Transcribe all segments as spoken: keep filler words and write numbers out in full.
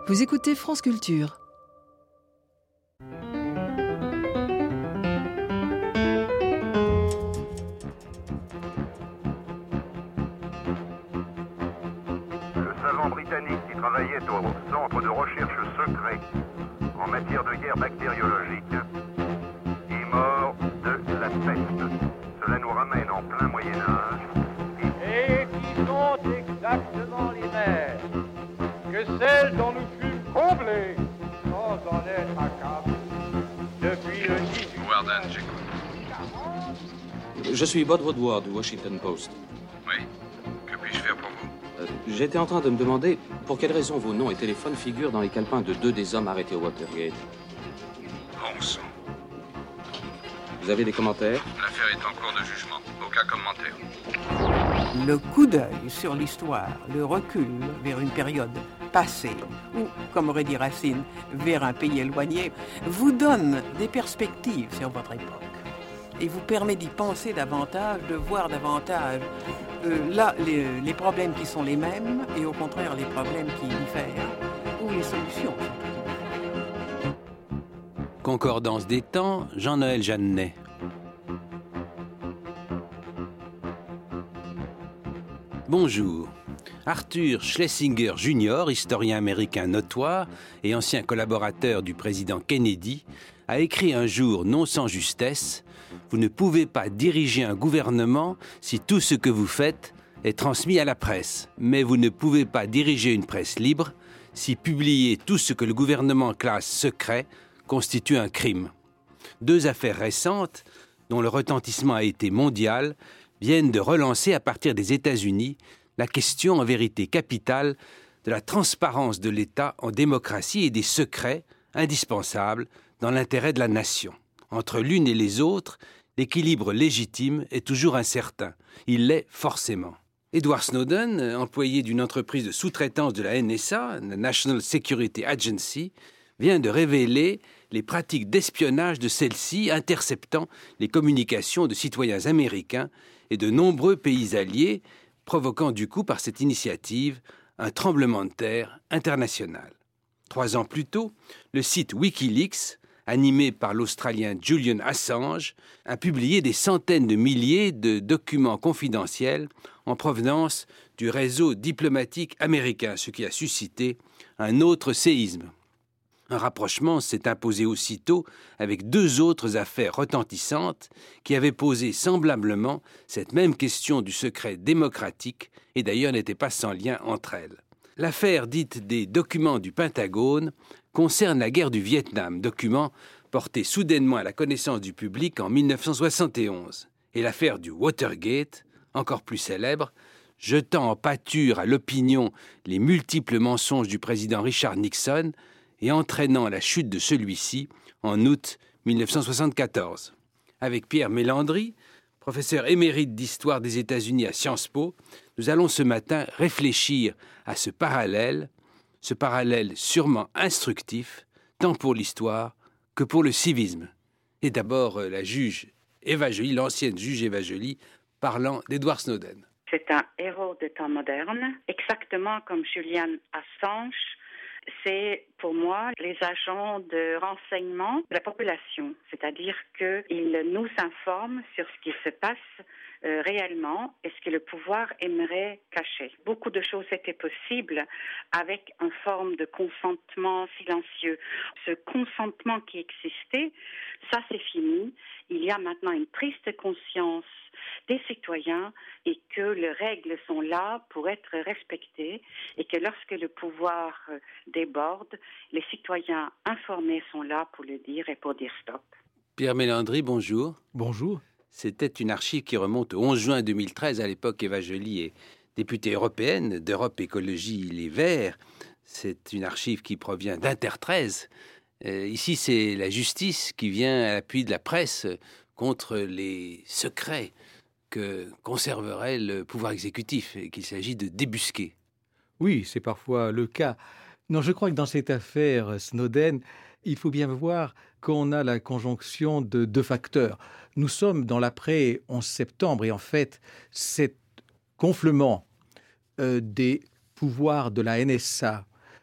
Vous écoutez France Culture. Le savant britannique qui travaillait au centre de recherche secret en matière de guerre bactériologique est mort de la peste. Cela nous ramène en plein Moyen-Âge. Et qui sont exactement les mêmes que celles dont nous fûmes comblés sans en être accablés depuis le dix-huit. Warden, j'écoute. Je suis Bob Woodward du Washington Post. Oui. Que puis-je faire pour vous? Euh, J'étais en train de me demander pour quelle raison vos noms et téléphones figurent dans les calepins de deux des hommes arrêtés au Watergate. Bon sang. Vous avez des commentaires? L'affaire est en cours de jugement. Aucun commentaire. Le coup d'œil sur l'histoire, le recul vers une période passée, ou, comme aurait dit Racine, vers un pays éloigné, vous donne des perspectives sur votre époque et vous permet d'y penser davantage, de voir davantage euh, là les, les problèmes qui sont les mêmes et au contraire les problèmes qui diffèrent, ou les solutions. Concordance des temps, Jean-Noël Jeannet. Bonjour. Arthur Schlesinger junior, historien américain notoire et ancien collaborateur du président Kennedy, a écrit un jour non sans justesse « Vous ne pouvez pas diriger un gouvernement si tout ce que vous faites est transmis à la presse. Mais vous ne pouvez pas diriger une presse libre si publier tout ce que le gouvernement classe secret constitue un crime. » Deux affaires récentes, dont le retentissement a été mondial, viennent de relancer à partir des États-Unis la question en vérité capitale de la transparence de l'État en démocratie et des secrets indispensables dans l'intérêt de la nation. Entre l'une et les autres, l'équilibre légitime est toujours incertain. Il l'est forcément. Edward Snowden, employé d'une entreprise de sous-traitance de la N S A, la National Security Agency, vient de révéler les pratiques d'espionnage de celle-ci interceptant les communications de citoyens américains et de nombreux pays alliés, provoquant du coup par cette initiative un tremblement de terre international. Trois ans plus tôt, le site Wikileaks, animé par l'Australien Julian Assange, a publié des centaines de milliers de documents confidentiels en provenance du réseau diplomatique américain, ce qui a suscité un autre séisme. Un rapprochement s'est imposé aussitôt avec deux autres affaires retentissantes qui avaient posé semblablement cette même question du secret démocratique et d'ailleurs n'étaient pas sans lien entre elles. L'affaire dite des documents du Pentagone concerne la guerre du Vietnam, document porté soudainement à la connaissance du public en dix-neuf cent soixante et onze, et l'affaire du Watergate, encore plus célèbre, jetant en pâture à l'opinion les multiples mensonges du président Richard Nixon et entraînant la chute de celui-ci en août dix-neuf cent soixante-quatorze. Avec Pierre Mélandry, professeur émérite d'histoire des États-Unis à Sciences Po, nous allons ce matin réfléchir à ce parallèle, ce parallèle sûrement instructif, tant pour l'histoire que pour le civisme. Et d'abord, la juge Eva Joly, l'ancienne juge Eva Joly, parlant d'Edward Snowden. C'est un héros de temps moderne, exactement comme Julian Assange. C'est pour moi les agents de renseignement de la population, c'est-à-dire qu'ils nous informent sur ce qui se passe euh, réellement et ce que le pouvoir aimerait cacher. Beaucoup de choses étaient possibles avec une forme de consentement silencieux. Ce consentement qui existait, ça c'est fini. Il y a maintenant une triste conscience des citoyens et que les règles sont là pour être respectées et que lorsque le pouvoir déborde, les citoyens informés sont là pour le dire et pour dire stop. Pierre Mélandry, bonjour. Bonjour. C'était une archive qui remonte au onze juin deux mille treize. À l'époque, Eva Joly est députée européenne d'Europe Écologie Les Verts. C'est une archive qui provient d'Inter treize. Euh, ici, c'est la justice qui vient à l'appui de la presse contre les secrets que conserverait le pouvoir exécutif et qu'il s'agit de débusquer. Oui, c'est parfois le cas. Non, je crois que dans cette affaire Snowden, il faut bien voir qu'on a la conjonction de deux facteurs. Nous sommes dans l'après onze septembre et en fait, cet gonflement euh, des pouvoirs de la N S A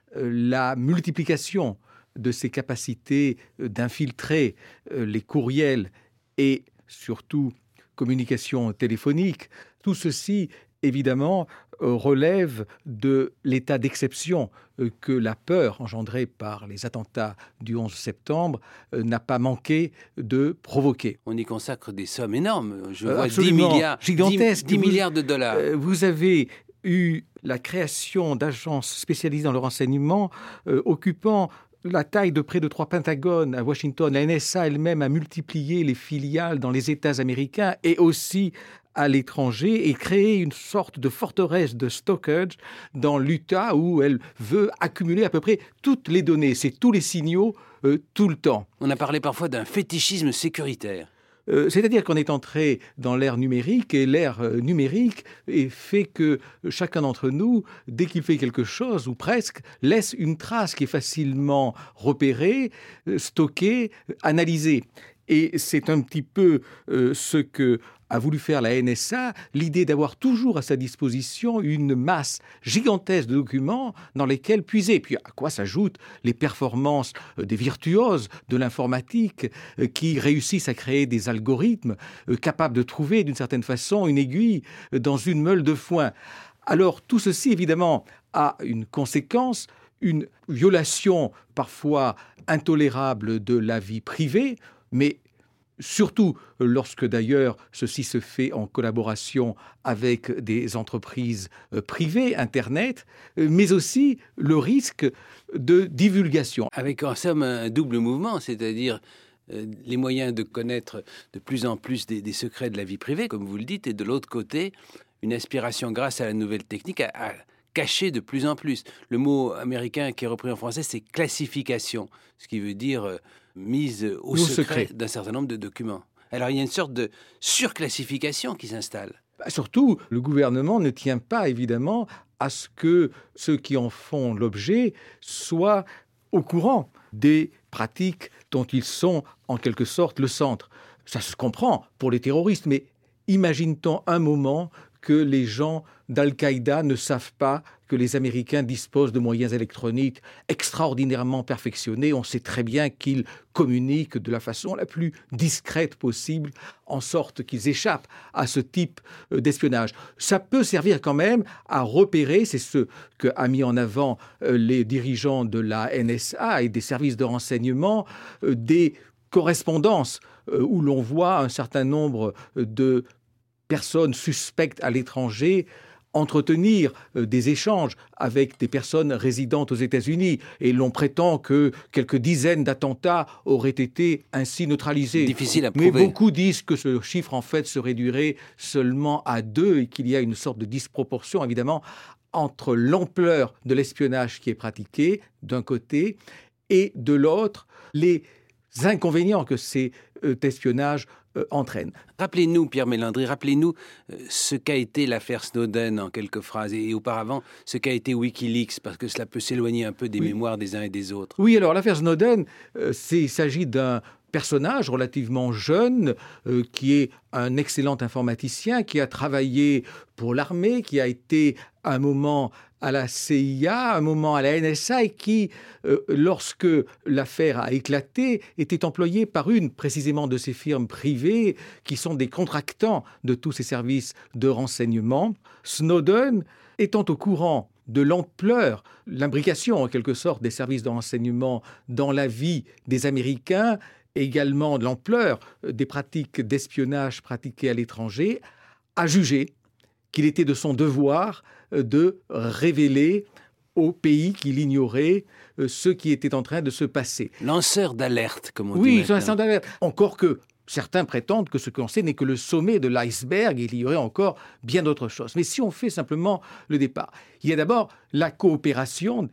euh, la multiplication de ces capacités euh, d'infiltrer euh, les courriels et surtout communication téléphonique, tout ceci, évidemment, euh, relève de l'état d'exception euh, que la peur engendrée par les attentats du onze septembre euh, n'a pas manqué de provoquer. On y consacre des sommes énormes. Je Euh, vois dix absolument milliards, gigantesques. dix Vous- milliards de dollars. Euh, vous avez eu la création d'agences spécialisées dans le renseignement euh, occupant la taille de près de trois pentagones à Washington. La N S A elle-même a multiplié les filiales dans les États américains et aussi à l'étranger et créé une sorte de forteresse de stockage dans l'Utah où elle veut accumuler à peu près toutes les données, c'est tous les signaux, euh, tout le temps. On a parlé parfois d'un fétichisme sécuritaire. Euh, c'est-à-dire qu'on est entré dans l'ère numérique et l'ère euh, numérique est fait que chacun d'entre nous, dès qu'il fait quelque chose, ou presque, laisse une trace qui est facilement repérée, euh, stockée, euh, analysée. Et c'est un petit peu euh, ce que a voulu faire la N S A, l'idée d'avoir toujours à sa disposition une masse gigantesque de documents dans lesquels puiser. Puis à quoi s'ajoutent les performances euh, des virtuoses de l'informatique euh, qui réussissent à créer des algorithmes euh, capables de trouver d'une certaine façon une aiguille euh, dans une meule de foin. Alors tout ceci évidemment a une conséquence, une violation parfois intolérable de la vie privée, mais surtout lorsque d'ailleurs ceci se fait en collaboration avec des entreprises euh, privées, Internet, euh, mais aussi le risque de divulgation. Avec en somme un double mouvement, c'est-à-dire euh, les moyens de connaître de plus en plus des, des secrets de la vie privée, comme vous le dites, et de l'autre côté, une aspiration grâce à la nouvelle technique à, à cacher de plus en plus. Le mot américain qui est repris en français, c'est classification, ce qui veut dire euh, mise au Au secret, secret. d'un certain nombre de documents. Alors il y a une sorte de surclassification qui s'installe. Bah, surtout, le gouvernement ne tient pas évidemment à ce que ceux qui en font l'objet soient au courant des pratiques dont ils sont en quelque sorte le centre. Ça se comprend pour les terroristes, mais imagine-t-on un moment que les gens d'Al-Qaïda ne savent pas que les Américains disposent de moyens électroniques extraordinairement perfectionnés. On sait très bien qu'ils communiquent de la façon la plus discrète possible, en sorte qu'ils échappent à ce type d'espionnage. Ça peut servir quand même à repérer, c'est ce qu'a mis en avant les dirigeants de la N S A et des services de renseignement, des correspondances où l'on voit un certain nombre de personnes suspectes à l'étranger entretenir euh, des échanges avec des personnes résidentes aux États-Unis. Et l'on prétend que quelques dizaines d'attentats auraient été ainsi neutralisés. Difficile à Mais prouver. beaucoup disent que ce chiffre, en fait, se réduirait seulement à deux et qu'il y a une sorte de disproportion, évidemment, entre l'ampleur de l'espionnage qui est pratiqué, d'un côté, et de l'autre, les inconvénients que cet euh, espionnage euh, entraîne. Rappelez-nous, Pierre Mélandry, rappelez-nous euh, ce qu'a été l'affaire Snowden en quelques phrases, et, et auparavant ce qu'a été Wikileaks, parce que cela peut s'éloigner un peu des Oui. mémoires des uns et des autres. Oui, alors l'affaire Snowden, euh, c'est- il s'agit d'un personnage relativement jeune euh, qui est un excellent informaticien, qui a travaillé pour l'armée, qui a été à un moment à la C I A, un moment à la N S A et qui, euh, lorsque l'affaire a éclaté, était employé par une précisément de ces firmes privées qui sont des contractants de tous ces services de renseignement. Snowden étant au courant de l'ampleur, l'imbrication en quelque sorte des services de renseignement dans la vie des Américains, également de l'ampleur des pratiques d'espionnage pratiquées à l'étranger, a jugé qu'il était de son devoir de révéler au pays qu'il ignorait ce qui était en train de se passer. Lanceur d'alerte, comme on dit Oui, maintenant. c'est un lanceur d'alerte. Encore que certains prétendent que ce que l'on sait n'est que le sommet de l'iceberg et qu'il y aurait encore bien d'autres choses. Mais si on fait simplement le départ, il y a d'abord la coopération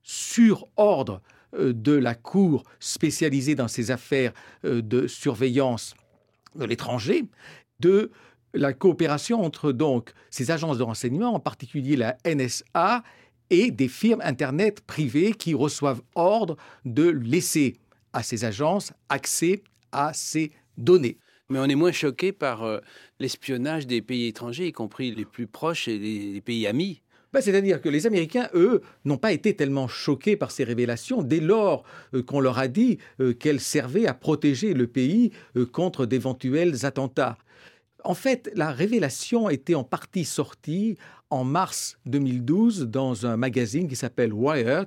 sur ordre euh, de la Cour spécialisée dans ces affaires euh, de surveillance de l'étranger, de la coopération entre donc ces agences de renseignement, en particulier la N S A, et des firmes Internet privées qui reçoivent ordre de laisser à ces agences accès à ces données. Mais on est moins choqué par euh, l'espionnage des pays étrangers, y compris les plus proches et les, les pays amis. Ben, c'est-à-dire que les Américains, eux, n'ont pas été tellement choqués par ces révélations dès lors euh, qu'on leur a dit euh, qu'elles servaient à protéger le pays euh, contre d'éventuels attentats. En fait, la révélation était en partie sortie en mars deux mille douze dans un magazine qui s'appelle Wired,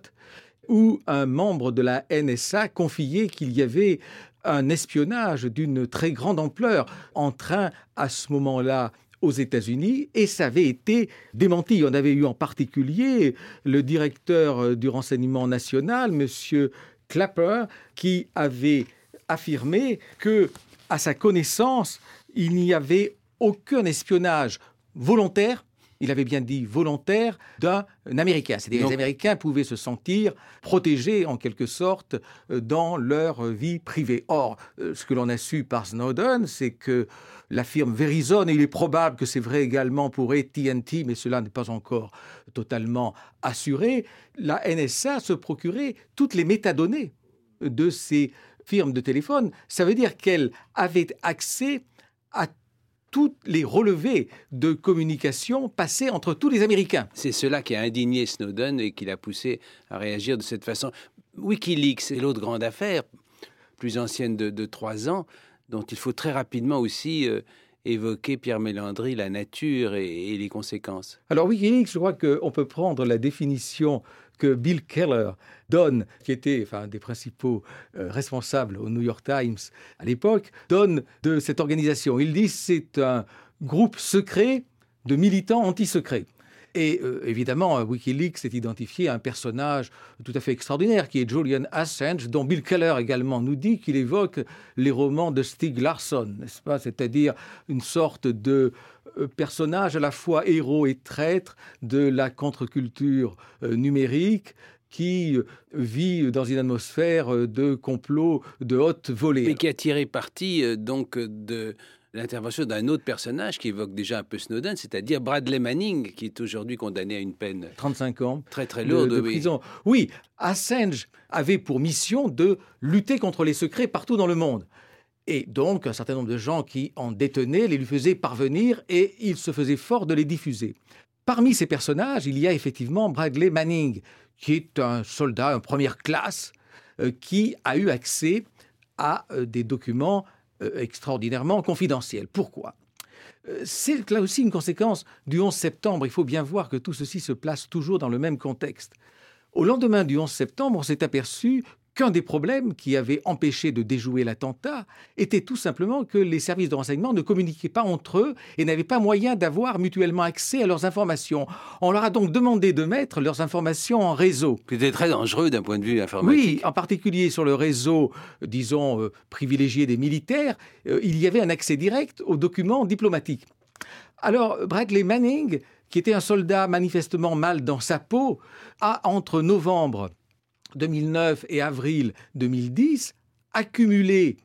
où un membre de la N S A confiait qu'il y avait un espionnage d'une très grande ampleur en train, à ce moment-là, aux États-Unis, et ça avait été démenti. On avait eu en particulier le directeur du renseignement national, M. Clapper, qui avait affirmé que, à sa connaissance, il n'y avait aucun espionnage volontaire, il avait bien dit volontaire, d'un Américain. C'est-à-dire que les Américains pouvaient se sentir protégés, en quelque sorte, dans leur vie privée. Or, ce que l'on a su par Snowden, c'est que la firme Verizon, et il est probable que c'est vrai également pour A T and T, mais cela n'est pas encore totalement assuré, la N S A se procurait toutes les métadonnées de ces firmes de téléphone. Ça veut dire qu'elle avait accès à tous les relevés de communication passés entre tous les Américains. C'est cela qui a indigné Snowden et qui l'a poussé à réagir de cette façon. Wikileaks, c'est l'autre grande affaire, plus ancienne de, de trois ans, dont il faut très rapidement aussi euh, évoquer, Pierre Mélandry, la nature et, et les conséquences. Alors Wikileaks, je crois qu'on peut prendre la définition que Bill Keller donne, qui était enfin, un des principaux euh, responsables au New York Times à l'époque, donne de cette organisation. Il dit que c'est un groupe secret de militants anti-secrets. Et euh, évidemment, Wikileaks s'est identifié à un personnage tout à fait extraordinaire, qui est Julian Assange, dont Bill Keller également nous dit qu'il évoque les romans de Stieg Larsson, n'est-ce pas ? C'est-à-dire une sorte de euh, personnage à la fois héros et traître de la contre-culture euh, numérique, qui vit dans une atmosphère de complot de haute volée. Mais qui a tiré parti euh, donc de l'intervention d'un autre personnage qui évoque déjà un peu Snowden, c'est-à-dire Bradley Manning, qui est aujourd'hui condamné à une peine trente-cinq ans très très lourde de, de oui. prison. Oui, Assange avait pour mission de lutter contre les secrets partout dans le monde. Et donc, un certain nombre de gens qui en détenaient les lui faisaient parvenir et il se faisait fort de les diffuser. Parmi ces personnages, il y a effectivement Bradley Manning, qui est un soldat en première classe, euh, qui a eu accès à euh, des documents euh, extraordinairement confidentiels. Pourquoi ? euh, C'est là aussi une conséquence du onze septembre. Il faut bien voir que tout ceci se place toujours dans le même contexte. Au lendemain du onze septembre, on s'est aperçu qu'un des problèmes qui avait empêché de déjouer l'attentat était tout simplement que les services de renseignement ne communiquaient pas entre eux et n'avaient pas moyen d'avoir mutuellement accès à leurs informations. On leur a donc demandé de mettre leurs informations en réseau. C'était très dangereux d'un point de vue informatique. Oui, en particulier sur le réseau, disons, euh, privilégié des militaires, euh, il y avait un accès direct aux documents diplomatiques. Alors, Bradley Manning, qui était un soldat manifestement mal dans sa peau, a, entre novembre deux mille neuf et avril deux mille dix, accumulé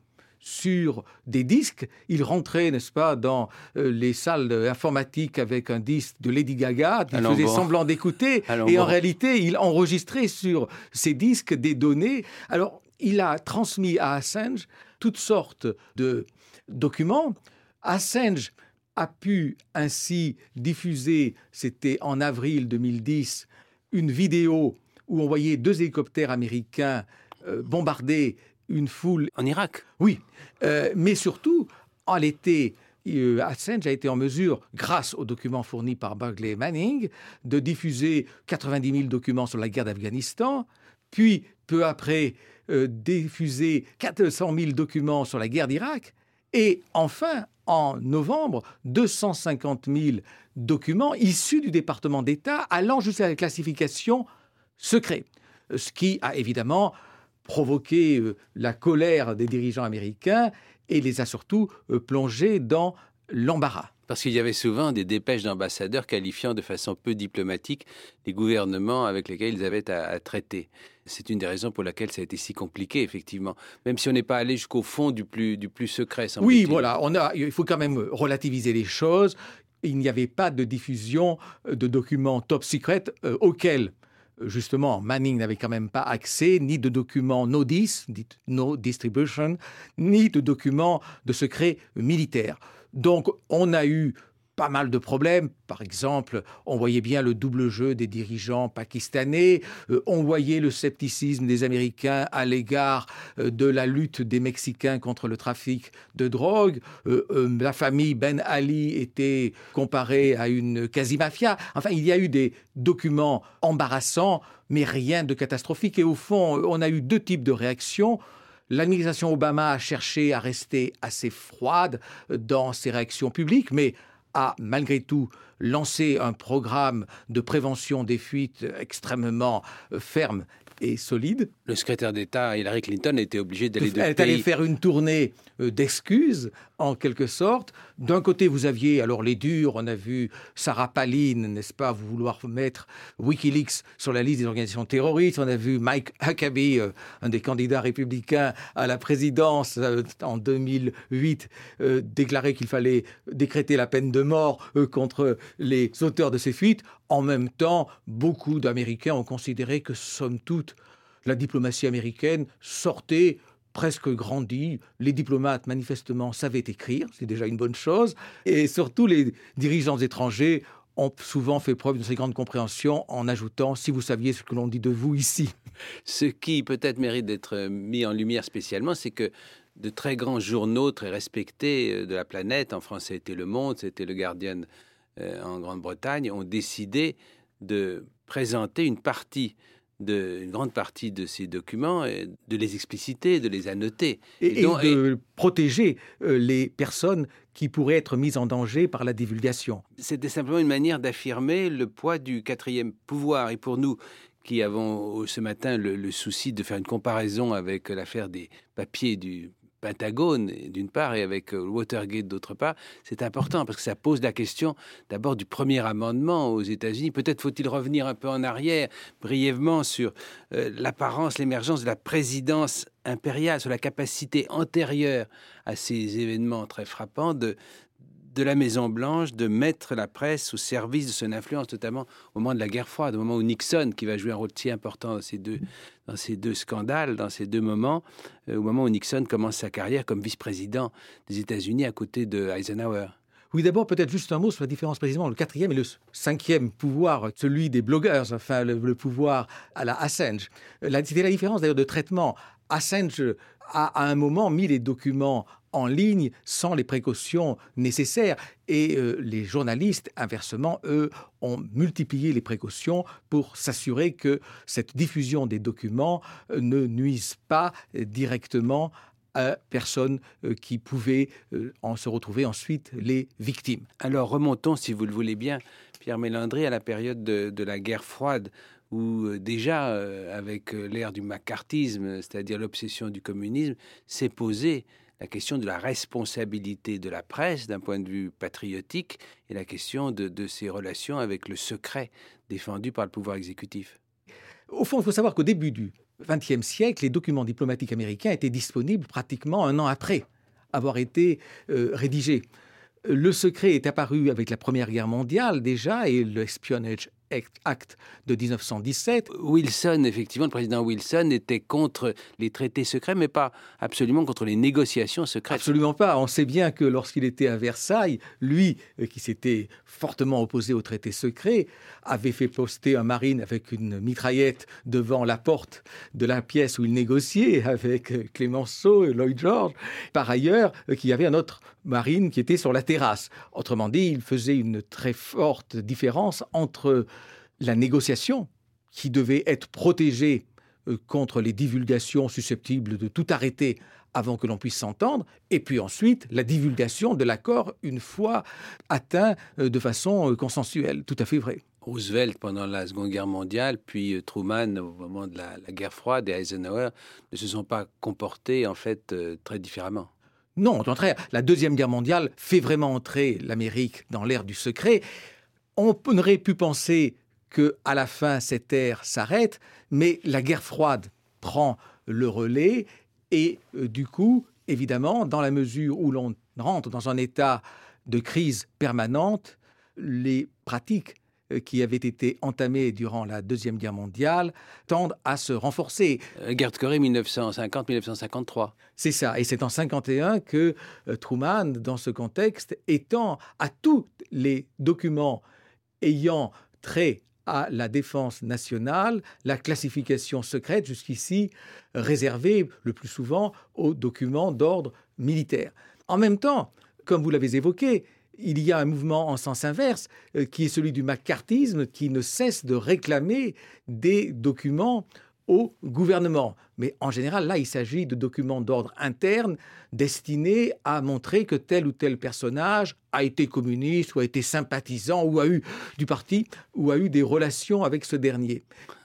sur des disques. Il rentrait, n'est-ce pas, dans euh, les salles informatiques avec un disque de Lady Gaga, il Allons faisait bon. semblant d'écouter, Allons et bon. en réalité, il enregistrait sur ces disques des données. Alors, il a transmis à Assange toutes sortes de documents. Assange a pu ainsi diffuser, c'était en avril deux mille dix, une vidéo où on voyait deux hélicoptères américains euh, bombarder une foule. En Irak ? Oui, euh, mais surtout, en l'été, euh, Assange a été en mesure, grâce aux documents fournis par Bradley Manning, de diffuser quatre-vingt-dix mille documents sur la guerre d'Afghanistan, puis, peu après, euh, diffuser quatre cent mille documents sur la guerre d'Irak, et enfin, en novembre, deux cent cinquante mille documents issus du département d'État allant jusqu'à la classification secret, ce qui a évidemment provoqué euh, la colère des dirigeants américains et les a surtout euh, plongés dans l'embarras. Parce qu'il y avait souvent des dépêches d'ambassadeurs qualifiant de façon peu diplomatique les gouvernements avec lesquels ils avaient à, à traiter. C'est une des raisons pour laquelle ça a été si compliqué, effectivement. Même si on n'est pas allé jusqu'au fond du plus, du plus secret, semble-t-il. Oui, voilà, on a, il faut quand même relativiser les choses. Il n'y avait pas de diffusion de documents top secret euh, auxquels justement, Manning n'avait quand même pas accès ni de documents no dis, dit no distribution, ni de documents de secret militaire. Donc, on a eu pas mal de problèmes. Par exemple, on voyait bien le double jeu des dirigeants pakistanais, euh, on voyait le scepticisme des Américains à l'égard euh, de la lutte des Mexicains contre le trafic de drogue. Euh, euh, la famille Ben Ali était comparée à une quasi-mafia. Enfin, il y a eu des documents embarrassants, mais rien de catastrophique. Et au fond, on a eu deux types de réactions. L'administration Obama a cherché à rester assez froide dans ses réactions publiques, mais a malgré tout lancé un programme de prévention des fuites extrêmement ferme et solide. Le secrétaire d'État Hillary Clinton était obligé d'aller de Elle est pays... allée faire une tournée d'excuses, en quelque sorte. D'un côté, vous aviez alors les durs, on a vu Sarah Palin, n'est-ce pas, vouloir mettre Wikileaks sur la liste des organisations terroristes. On a vu Mike Huckabee, euh, un des candidats républicains à la présidence euh, en deux mille huit, euh, déclarer qu'il fallait décréter la peine de mort euh, contre les auteurs de ces fuites. En même temps, beaucoup d'Américains ont considéré que, somme toute, la diplomatie américaine sortait presque grandie. Les diplomates, manifestement, savaient écrire, c'est déjà une bonne chose. Et surtout, les dirigeants étrangers ont souvent fait preuve de cette grande compréhension en ajoutant « si vous saviez ce que l'on dit de vous ici ». Ce qui peut-être mérite d'être mis en lumière spécialement, c'est que de très grands journaux très respectés de la planète, en France c'était Le Monde, c'était Le Guardian euh, en Grande-Bretagne, ont décidé de présenter une partie De, une grande partie de ces documents, de les expliciter, de les annoter. Et, et, donc, et de et... protéger euh, les personnes qui pourraient être mises en danger par la divulgation. C'était simplement une manière d'affirmer le poids du quatrième pouvoir. Et pour nous, qui avons ce matin le, le souci de faire une comparaison avec l'affaire des papiers du Pentagone, d'une part, et avec Watergate, d'autre part, c'est important parce que ça pose la question d'abord du premier amendement aux États-Unis. Peut-être faut-il revenir un peu en arrière, brièvement, sur euh, l'apparence, l'émergence de la présidence impériale, sur la capacité antérieure à ces événements très frappants de, de la Maison-Blanche de mettre la presse au service de son influence, notamment au moment de la guerre froide, au moment où Nixon, qui va jouer un rôle si important dans ces deux, dans ces deux scandales, dans ces deux moments, euh, au moment où Nixon commence sa carrière comme vice-président des États-Unis à côté de Eisenhower. Oui, d'abord, peut-être juste un mot sur la différence précisément, le quatrième et le cinquième pouvoir, celui des blogueurs, enfin, le, le pouvoir à la Assange. C'était la différence, d'ailleurs, de traitement. Assange a, à un moment, mis les documents en ligne sans les précautions nécessaires. Et euh, les journalistes, inversement, eux, ont multiplié les précautions pour s'assurer que cette diffusion des documents euh, ne nuise pas euh, directement à personnes euh, qui pouvaient euh, en se retrouver ensuite les victimes. Alors remontons, si vous le voulez bien, Pierre Mélandry, à la période de, de la guerre froide, où euh, déjà, euh, avec euh, l'ère du macartisme, c'est-à-dire l'obsession du communisme, s'est posée la question de la responsabilité de la presse d'un point de vue patriotique et la question de, de ses relations avec le secret défendu par le pouvoir exécutif. Au fond, il faut savoir qu'au début du vingtième siècle, les documents diplomatiques américains étaient disponibles pratiquement un an après avoir été euh, rédigés. Le secret est apparu avec la Première Guerre mondiale déjà et l'Espionage Act de dix-neuf cent dix-sept. Wilson, effectivement, le président Wilson était contre les traités secrets, mais pas absolument contre les négociations secrètes. Absolument pas. On sait bien que lorsqu'il était à Versailles, lui, qui s'était fortement opposé aux traités secrets, avait fait poster un marine avec une mitraillette devant la porte de la pièce où il négociait avec Clemenceau et Lloyd George. Par ailleurs, qu'il y avait un autre marine qui était sur la terrasse. Autrement dit, il faisait une très forte différence entre la négociation, qui devait être protégée euh, contre les divulgations susceptibles de tout arrêter avant que l'on puisse s'entendre, et puis ensuite la divulgation de l'accord une fois atteint euh, de façon euh, consensuelle. Tout à fait vrai. Roosevelt pendant la Seconde Guerre mondiale, puis Truman au moment de la, la guerre froide et Eisenhower ne se sont pas comportés en fait euh, très différemment. Non, au contraire, la Deuxième Guerre mondiale fait vraiment entrer l'Amérique dans l'ère du secret. On aurait pu penser qu'à la fin, cette ère s'arrête, mais la guerre froide prend le relais et euh, du coup, évidemment, dans la mesure où l'on rentre dans un état de crise permanente, les pratiques euh, qui avaient été entamés durant la Deuxième Guerre mondiale tendent à se renforcer. Euh, guerre de Corée mille neuf cent cinquante à mille neuf cent cinquante-trois. C'est ça, et c'est en cinquante et un que euh, Truman, dans ce contexte, étend à tous les documents ayant trait à la défense nationale, la classification secrète, jusqu'ici réservée le plus souvent aux documents d'ordre militaire. En même temps, comme vous l'avez évoqué, il y a un mouvement en sens inverse euh, qui est celui du macartisme qui ne cesse de réclamer des documents au gouvernement. Mais en général, là, il s'agit de documents d'ordre interne destinés à montrer que tel ou tel personnage a été communiste ou a été sympathisant ou a eu du parti ou a eu des relations avec ce dernier.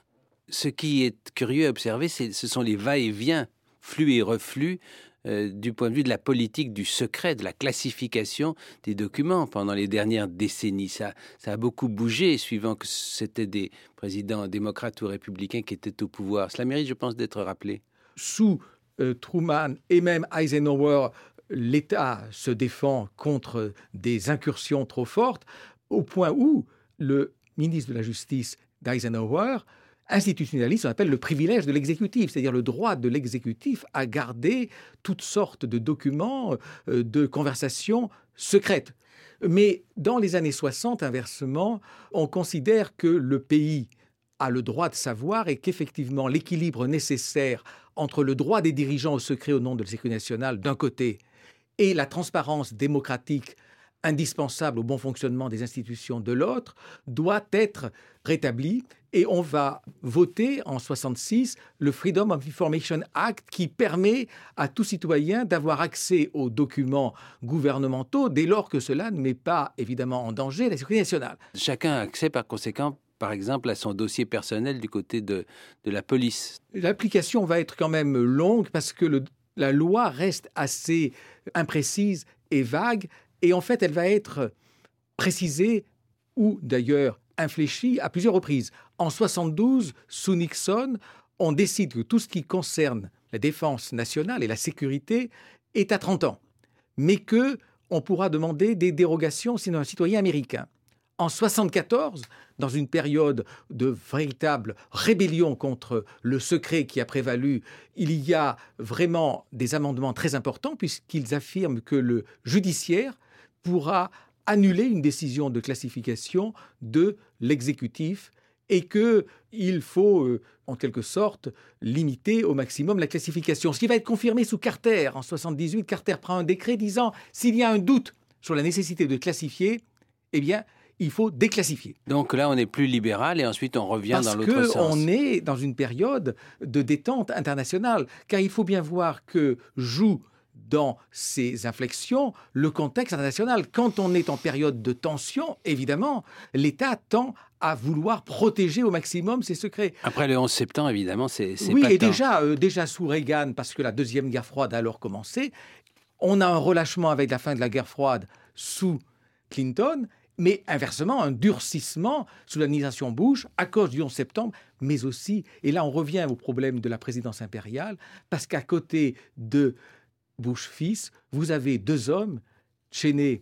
Ce qui est curieux à observer, c'est, ce sont les va-et-vient, flux et reflux, euh, du point de vue de la politique du secret, de la classification des documents pendant les dernières décennies. Ça, ça a beaucoup bougé, suivant que c'était des présidents démocrates ou républicains qui étaient au pouvoir. Cela mérite, je pense, d'être rappelé. Sous euh, Truman et même Eisenhower, l'État se défend contre des incursions trop fortes, au point où le ministre de la Justice d'Eisenhower institutionnalise ce qu'on appelle le privilège de l'exécutif, c'est-à-dire le droit de l'exécutif à garder toutes sortes de documents, euh, de conversations secrètes. Mais dans les années soixante, inversement, on considère que le pays a le droit de savoir et qu'effectivement l'équilibre nécessaire entre le droit des dirigeants au secret au nom de la sécurité nationale d'un côté et la transparence démocratique indispensable au bon fonctionnement des institutions de l'autre doit être rétabli. Et on va voter en soixante-six le Freedom of Information Act qui permet à tout citoyen d'avoir accès aux documents gouvernementaux dès lors que cela ne met pas évidemment en danger la sécurité nationale. Chacun a accès par conséquent, par exemple, à son dossier personnel du côté de, de la police. L'application va être quand même longue parce que le, la loi reste assez imprécise et vague. Et en fait, elle va être précisée ou d'ailleurs infléchie à plusieurs reprises. En soixante-douze, sous Nixon, on décide que tout ce qui concerne la défense nationale et la sécurité est à trente ans, mais qu'on pourra demander des dérogations sinon un citoyen américain. En soixante-quatorze, dans une période de véritable rébellion contre le secret qui a prévalu, il y a vraiment des amendements très importants puisqu'ils affirment que le judiciaire pourra annuler une décision de classification de l'exécutif et qu'il faut, euh, en quelque sorte, limiter au maximum la classification. Ce qui va être confirmé sous Carter. En soixante-dix-huit, Carter prend un décret disant « s'il y a un doute sur la nécessité de classifier, eh bien, il faut déclassifier. » Donc là, on est plus libéral et ensuite on revient Parce dans l'autre sens. Parce qu'on est dans une période de détente internationale, car il faut bien voir que joue dans ces inflexions le contexte international. Quand on est en période de tension, évidemment, l'État tend à vouloir protéger au maximum ses secrets. Après le onze septembre, évidemment, c'est, c'est oui, pas et tant. déjà, euh, déjà sous Reagan, parce que la Deuxième Guerre froide a alors commencé, on a un relâchement avec la fin de la guerre froide sous Clinton, mais inversement, un durcissement sous l'administration Bush à cause du onze septembre, mais aussi, et là on revient au problème de la présidence impériale, parce qu'à côté de Bush fils, vous avez deux hommes, Cheney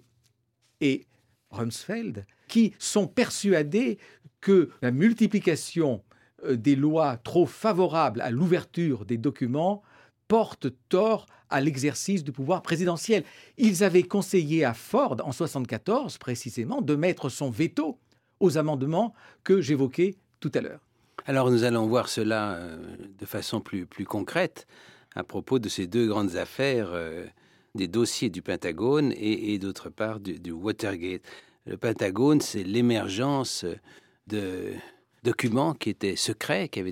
et Rumsfeld, qui sont persuadés que la multiplication des lois trop favorables à l'ouverture des documents porte tort à l'exercice du pouvoir présidentiel. Ils avaient conseillé à Ford, en soixante-quatorze précisément, de mettre son veto aux amendements que j'évoquais tout à l'heure. Alors nous allons voir cela euh, de façon plus, plus concrète à propos de ces deux grandes affaires, euh, des dossiers du Pentagone et, et d'autre part du, du Watergate. Le Pentagone, c'est l'émergence de documents qui étaient secrets, qui avaient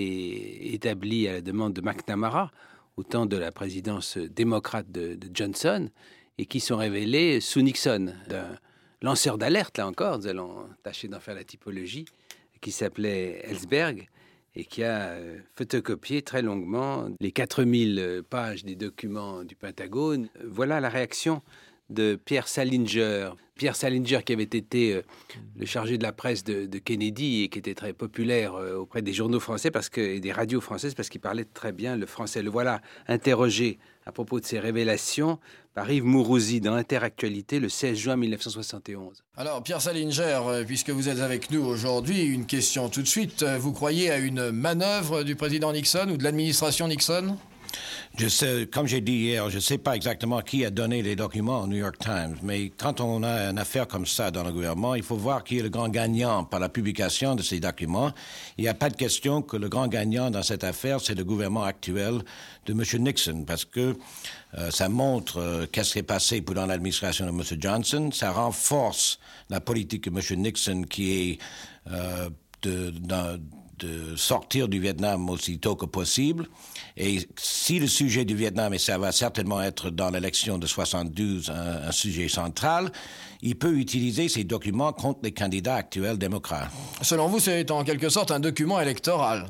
été établis à la demande de McNamara au temps de la présidence démocrate de, de Johnson et qui sont révélés sous Nixon, d'un lanceur d'alerte, là encore, nous allons tâcher d'en faire la typologie, qui s'appelait Ellsberg, et qui a euh, photocopié très longuement les quatre mille pages des documents du Pentagone. Voilà la réaction de Pierre Salinger. Pierre Salinger qui avait été euh, le chargé de la presse de, de Kennedy et qui était très populaire euh, auprès des journaux français parce que, et des radios françaises parce qu'il parlait très bien le français. Le voilà interrogé à propos de ses révélations par Yves Mourouzi dans Interactualité le seize juin mille neuf cent soixante et onze. Alors, Pierre Salinger, euh, puisque vous êtes avec nous aujourd'hui, une question tout de suite. Vous croyez à une manœuvre du président Nixon ou de l'administration Nixon ? Je sais, comme j'ai dit hier, je ne sais pas exactement qui a donné les documents au New York Times, mais quand on a une affaire comme ça dans le gouvernement, il faut voir qui est le grand gagnant par la publication de ces documents. Il n'y a pas de question que le grand gagnant dans cette affaire, c'est le gouvernement actuel de M. Nixon, parce que euh, ça montre euh, qu'est-ce qui est passé pendant l'administration de M. Johnson, ça renforce la politique de M. Nixon qui est euh, de... de de sortir du Vietnam aussitôt que possible. Et si le sujet du Vietnam, et ça va certainement être dans l'élection de soixante-douze un, un sujet central, il peut utiliser ces documents contre les candidats actuels démocrates. Selon vous, c'est en quelque sorte un document électoral.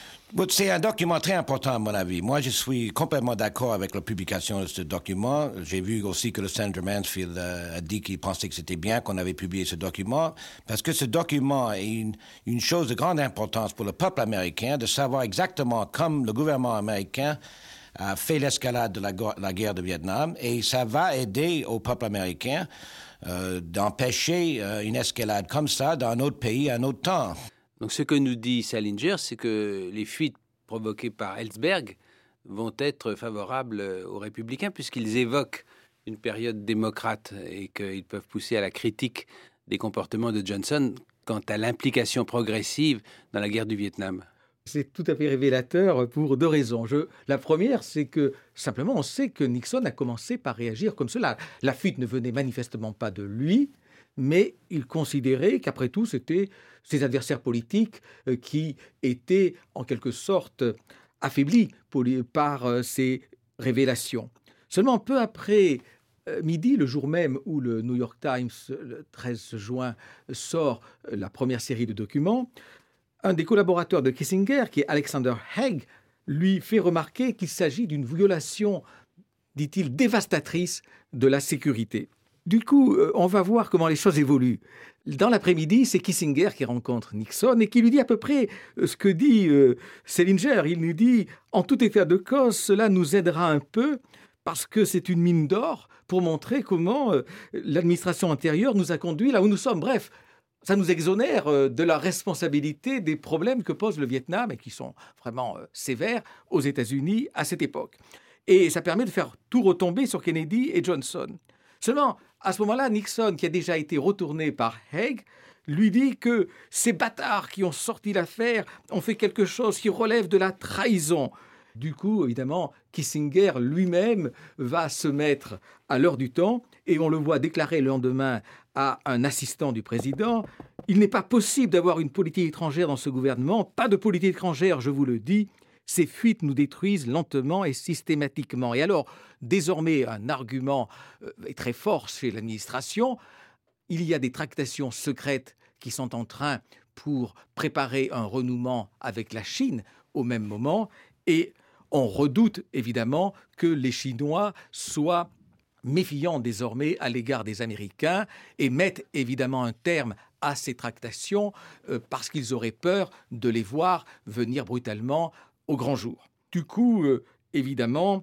C'est un document très important, à mon avis. Moi, je suis complètement d'accord avec la publication de ce document. J'ai vu aussi que le sénateur Mansfield a, a dit qu'il pensait que c'était bien qu'on avait publié ce document, parce que ce document est une, une chose de grande importance pour le peuple américain, de savoir exactement comme le gouvernement américain a fait l'escalade de la, la guerre de Vietnam, et ça va aider au peuple américain euh, d'empêcher euh, une escalade comme ça dans un autre pays à un autre temps. Donc ce que nous dit Salinger, c'est que les fuites provoquées par Ellsberg vont être favorables aux républicains puisqu'ils évoquent une période démocrate et qu'ils peuvent pousser à la critique des comportements de Johnson quant à l'implication progressive dans la guerre du Vietnam. C'est tout à fait révélateur pour deux raisons. Je, la première, c'est que simplement on sait que Nixon a commencé par réagir comme cela. La fuite ne venait manifestement pas de lui, mais il considérait qu'après tout, c'était ses adversaires politiques euh, qui étaient en quelque sorte affaiblis par euh, ces révélations. Seulement peu après euh, midi, le jour même où le New York Times, le treize juin, sort euh, la première série de documents, un des collaborateurs de Kissinger, qui est Alexander Haig, lui fait remarquer qu'il s'agit d'une violation, dit-il, dévastatrice de la sécurité. Du coup, on va voir comment les choses évoluent. Dans l'après-midi, c'est Kissinger qui rencontre Nixon et qui lui dit à peu près ce que dit euh, Salinger. Il lui dit « En tout état de cause, cela nous aidera un peu parce que c'est une mine d'or pour montrer comment euh, l'administration antérieure nous a conduits là où nous sommes. » Bref, ça nous exonère euh, de la responsabilité des problèmes que pose le Vietnam et qui sont vraiment euh, sévères aux États-Unis à cette époque. Et ça permet de faire tout retomber sur Kennedy et Johnson. Seulement, à ce moment-là, Nixon, qui a déjà été retourné par Haig, lui dit que ces bâtards qui ont sorti l'affaire ont fait quelque chose qui relève de la trahison. Du coup, évidemment, Kissinger lui-même va se mettre à l'heure du temps et on le voit déclarer le lendemain à un assistant du président « Il n'est pas possible d'avoir une politique étrangère dans ce gouvernement, pas de politique étrangère, je vous le dis. Ces fuites nous détruisent lentement et systématiquement. » Et alors, désormais, un argument est très fort chez l'administration. Il y a des tractations secrètes qui sont en train pour préparer un renouement avec la Chine au même moment. Et on redoute évidemment que les Chinois soient méfiants désormais à l'égard des Américains et mettent évidemment un terme à ces tractations euh, parce qu'ils auraient peur de les voir venir brutalement au grand jour. Du coup, euh, évidemment,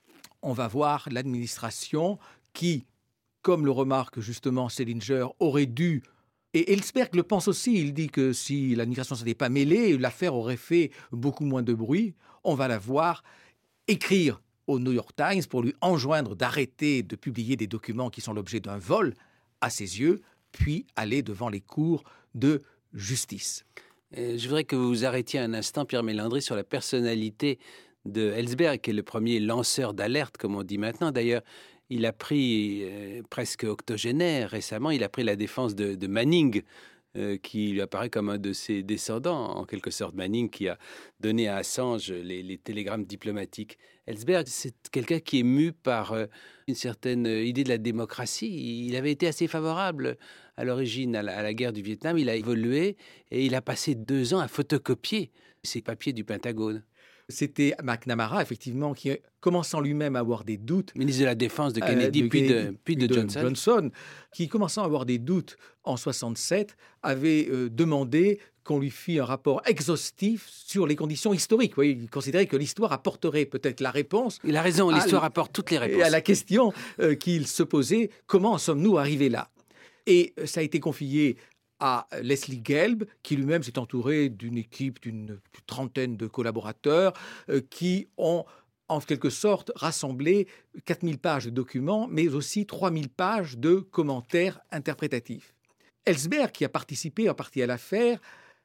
on va voir l'administration qui, comme le remarque justement Salinger, aurait dû, et Ellsberg le pense aussi, il dit que si l'administration ne s'était pas mêlée, l'affaire aurait fait beaucoup moins de bruit. On va la voir écrire au New York Times pour lui enjoindre d'arrêter de publier des documents qui sont l'objet d'un vol à ses yeux, puis aller devant les cours de justice. Je voudrais que vous vous arrêtiez un instant, Pierre Mélandry, sur la personnalité de Ellsberg, qui est le premier lanceur d'alerte, comme on dit maintenant. D'ailleurs, il a pris, euh, presque octogénaire récemment, il a pris la défense de, de Manning, euh, qui lui apparaît comme un de ses descendants, en quelque sorte. Manning qui a donné à Assange les, les télégrammes diplomatiques. Ellsberg, c'est quelqu'un qui est mu par euh, une certaine idée de la démocratie. Il avait été assez favorable à l'origine à la, à la guerre du Vietnam. Il a évolué et il a passé deux ans à photocopier ces papiers du Pentagone. C'était McNamara, effectivement, qui, commençant lui-même à avoir des doutes... Ministre de la Défense de Kennedy, euh, de puis, Kennedy de, puis de, de Johnson. Johnson, qui, commençant à avoir des doutes en soixante-sept, avait euh, demandé qu'on lui fît un rapport exhaustif sur les conditions historiques. Vous voyez, il considérait que l'histoire apporterait peut-être la réponse. Il a raison, l'histoire apporte toutes les réponses. Et à la question euh, qu'il se posait, comment en sommes-nous arrivés là ? Et ça a été confié à Leslie Gelb, qui lui-même s'est entouré d'une équipe d'une trentaine de collaborateurs euh, qui ont en quelque sorte rassemblé quatre mille pages de documents, mais aussi trois mille pages de commentaires interprétatifs. Ellsberg, qui a participé en partie à l'affaire,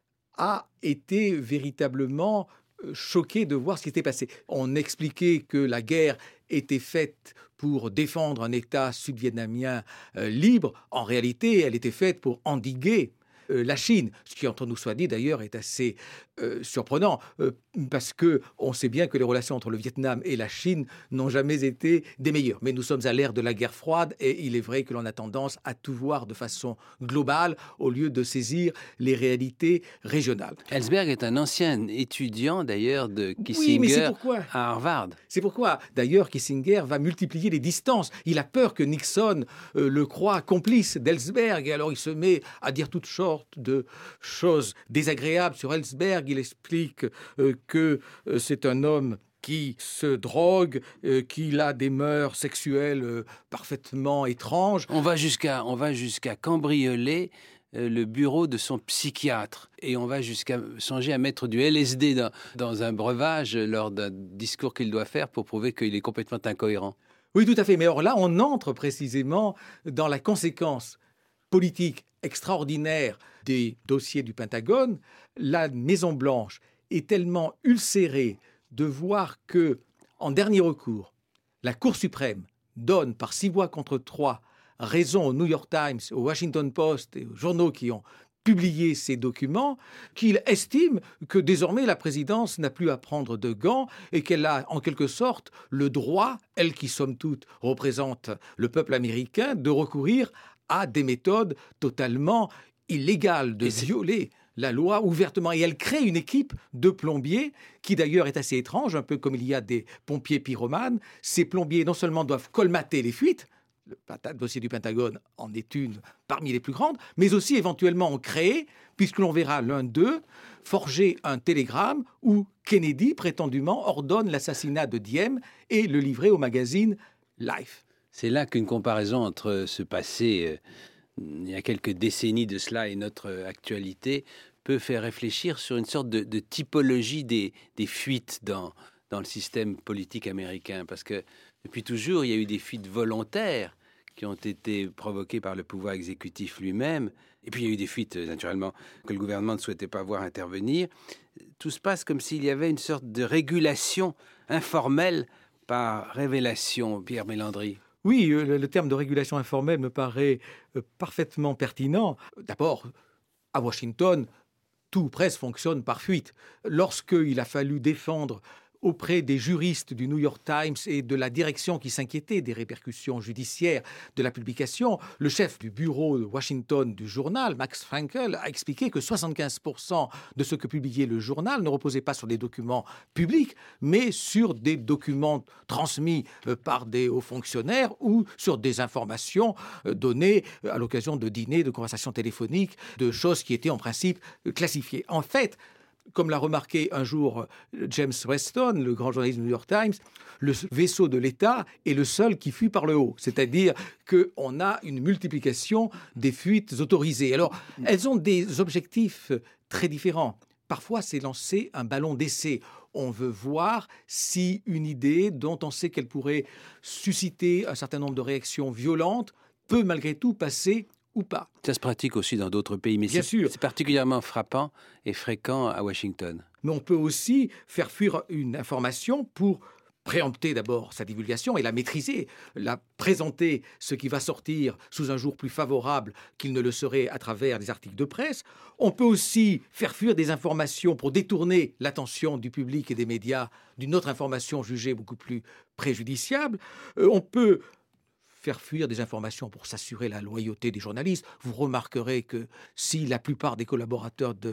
a été véritablement choqué de voir ce qui était passé. On expliquait que la guerre était faite pour défendre un État sud-vietnamien euh, libre. En réalité, elle était faite pour endiguer euh, la Chine, ce qui, entre nous soit dit, d'ailleurs, est assez euh, surprenant, euh, parce qu'on sait bien que les relations entre le Vietnam et la Chine n'ont jamais été des meilleures. Mais nous sommes à l'ère de la guerre froide, et il est vrai que l'on a tendance à tout voir de façon globale, au lieu de saisir les réalités régionales. Ellsberg est un ancien étudiant, d'ailleurs, de Kissinger oui, mais c'est pourquoi, à Harvard. C'est pourquoi, d'ailleurs, Kissinger va multiplier les distances. Il a peur que Nixon euh, le croie complice d'Ellsberg, et alors il se met à dire toutes sortes de choses désagréables sur Ellsberg. Il explique euh, que euh, c'est un homme qui se drogue, euh, qu'il a des mœurs sexuelles euh, parfaitement étranges. On va jusqu'à, on va jusqu'à cambrioler euh, le bureau de son psychiatre. Et on va jusqu'à songer à mettre du L S D dans, dans un breuvage lors d'un discours qu'il doit faire pour prouver qu'il est complètement incohérent. Oui, tout à fait. Mais alors là, on entre précisément dans la conséquence politique extraordinaire des dossiers du Pentagone. La Maison-Blanche est tellement ulcérée de voir que, en dernier recours, la Cour suprême donne par six voix contre trois raison au New York Times, au Washington Post et aux journaux qui ont publié ces documents, qu'il estime que désormais la présidence n'a plus à prendre de gants et qu'elle a en quelque sorte le droit, elle qui somme toute représente le peuple américain, de recourir à des méthodes totalement illégales, de violer la loi ouvertement. Et elle crée une équipe de plombiers qui d'ailleurs est assez étrange, un peu comme il y a des pompiers pyromanes. Ces plombiers non seulement doivent colmater les fuites, le dossier du Pentagone en est une parmi les plus grandes, mais aussi éventuellement en créer, puisque l'on verra l'un d'eux forger un télégramme où Kennedy prétendument ordonne l'assassinat de Diem et le livrer au magazine Life. C'est là qu'une comparaison entre ce passé, euh, il y a quelques décennies de cela, et notre actualité peut faire réfléchir sur une sorte de, de typologie des, des fuites dans, dans le système politique américain. Parce que depuis toujours, il y a eu des fuites volontaires qui ont été provoquées par le pouvoir exécutif lui-même. Et puis il y a eu des fuites, naturellement, que le gouvernement ne souhaitait pas voir intervenir. Tout se passe comme s'il y avait une sorte de régulation informelle par révélation, Pierre Mélandry. Oui, le, le terme de régulation informelle me paraît euh, parfaitement pertinent. D'abord, à Washington, tout presque fonctionne par fuite. Lorsqu'il a fallu défendre auprès des juristes du New York Times et de la direction qui s'inquiétait des répercussions judiciaires de la publication, le chef du bureau de Washington du journal, Max Frankel, a expliqué que soixante-quinze pour cent de ce que publiait le journal ne reposait pas sur des documents publics, mais sur des documents transmis par des hauts fonctionnaires ou sur des informations données à l'occasion de dîners, de conversations téléphoniques, de choses qui étaient en principe classifiées. En fait, comme l'a remarqué un jour James Weston, le grand journaliste du New York Times, le vaisseau de l'État est le seul qui fuit par le haut. C'est-à-dire qu'on a une multiplication des fuites autorisées. Alors, elles ont des objectifs très différents. Parfois, c'est lancer un ballon d'essai. On veut voir si une idée dont on sait qu'elle pourrait susciter un certain nombre de réactions violentes peut malgré tout passer ou pas. Ça se pratique aussi dans d'autres pays, mais Bien c'est, sûr. c'est particulièrement frappant et fréquent à Washington. Mais on peut aussi faire fuir une information pour préempter d'abord sa divulgation et la maîtriser, la présenter ce qui va sortir sous un jour plus favorable qu'il ne le serait à travers des articles de presse. On peut aussi faire fuir des informations pour détourner l'attention du public et des médias d'une autre information jugée beaucoup plus préjudiciable. Euh, on peut faire fuir des informations pour s'assurer la loyauté des journalistes. Vous remarquerez que si la plupart des collaborateurs de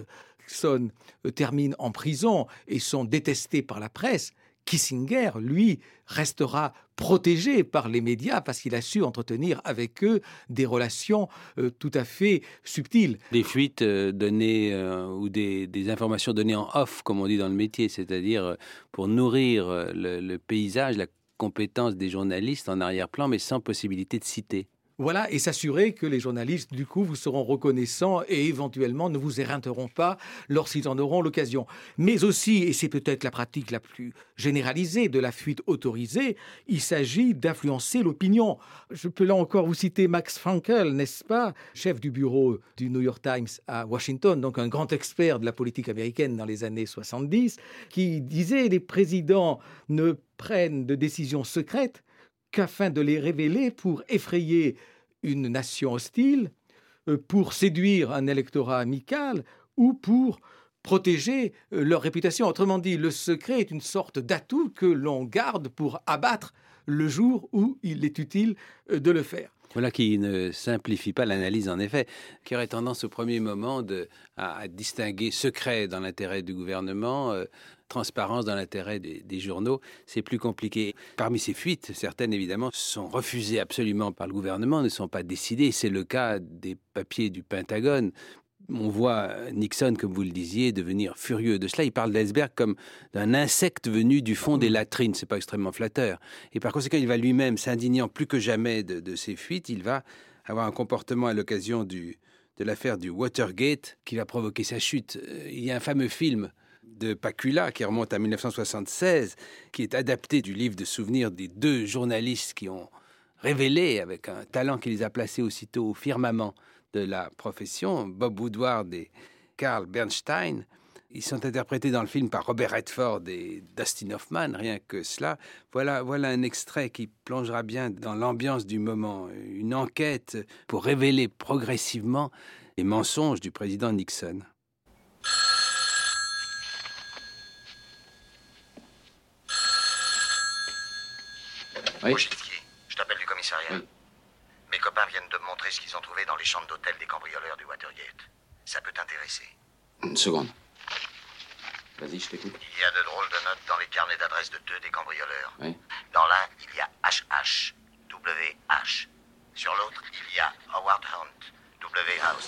Nixon euh, terminent en prison et sont détestés par la presse, Kissinger, lui, restera protégé par les médias parce qu'il a su entretenir avec eux des relations euh, tout à fait subtiles. Des fuites euh, données euh, ou des, des informations données en off, comme on dit dans le métier, c'est-à-dire euh, pour nourrir euh, le, le paysage, la compétence des journalistes en arrière-plan, mais sans possibilité de citer. Voilà, et s'assurer que les journalistes, du coup, vous seront reconnaissants et éventuellement ne vous éreinteront pas lorsqu'ils en auront l'occasion. Mais aussi, et c'est peut-être la pratique la plus généralisée de la fuite autorisée, il s'agit d'influencer l'opinion. Je peux là encore vous citer Max Frankel, n'est-ce pas, chef du bureau du New York Times à Washington, donc un grand expert de la politique américaine dans les années soixante-dix, qui disait « Les présidents ne prennent de décisions secrètes qu'afin de les révéler pour effrayer une nation hostile, pour séduire un électorat amical ou pour protéger leur réputation. » Autrement dit, le secret est une sorte d'atout que l'on garde pour abattre le jour où il est utile de le faire. Voilà qui ne simplifie pas l'analyse, en effet, qui aurait tendance au premier moment de, à, à distinguer secret dans l'intérêt du gouvernement, euh, transparence dans l'intérêt des, des journaux. C'est plus compliqué. Parmi ces fuites, certaines, évidemment, sont refusées absolument par le gouvernement, ne sont pas décidées. C'est le cas des papiers du Pentagone. On voit Nixon, comme vous le disiez, devenir furieux de cela. Il parle d'Ellsberg comme d'un insecte venu du fond des latrines. C'est pas extrêmement flatteur. Et par conséquent, il va lui-même, s'indignant plus que jamais de, de ces fuites, il va avoir un comportement à l'occasion du, de l'affaire du Watergate qui va provoquer sa chute. Il y a un fameux film de Pakula qui remonte à mille neuf cent soixante-seize, qui est adapté du livre de souvenirs des deux journalistes qui ont révélé, avec un talent qui les a placés aussitôt au firmament de la profession, Bob Woodward et Carl Bernstein. Ils sont interprétés dans le film par Robert Redford et Dustin Hoffman, rien que cela. Voilà, voilà un extrait qui plongera bien dans l'ambiance du moment. Une enquête pour révéler progressivement les mensonges du président Nixon. Oui. Bourgiftier, je t'appelle du commissariat. Oui. Mes copains viennent de me montrer ce qu'ils ont trouvé dans les chambres d'hôtel des cambrioleurs du Watergate. Ça peut t'intéresser. Une seconde. Vas-y, je t'écoute. Il y a de drôles de notes dans les carnets d'adresse de deux des cambrioleurs. Oui. Dans l'un, il y a H H, W H. Sur l'autre, il y a Howard Hunt, W House.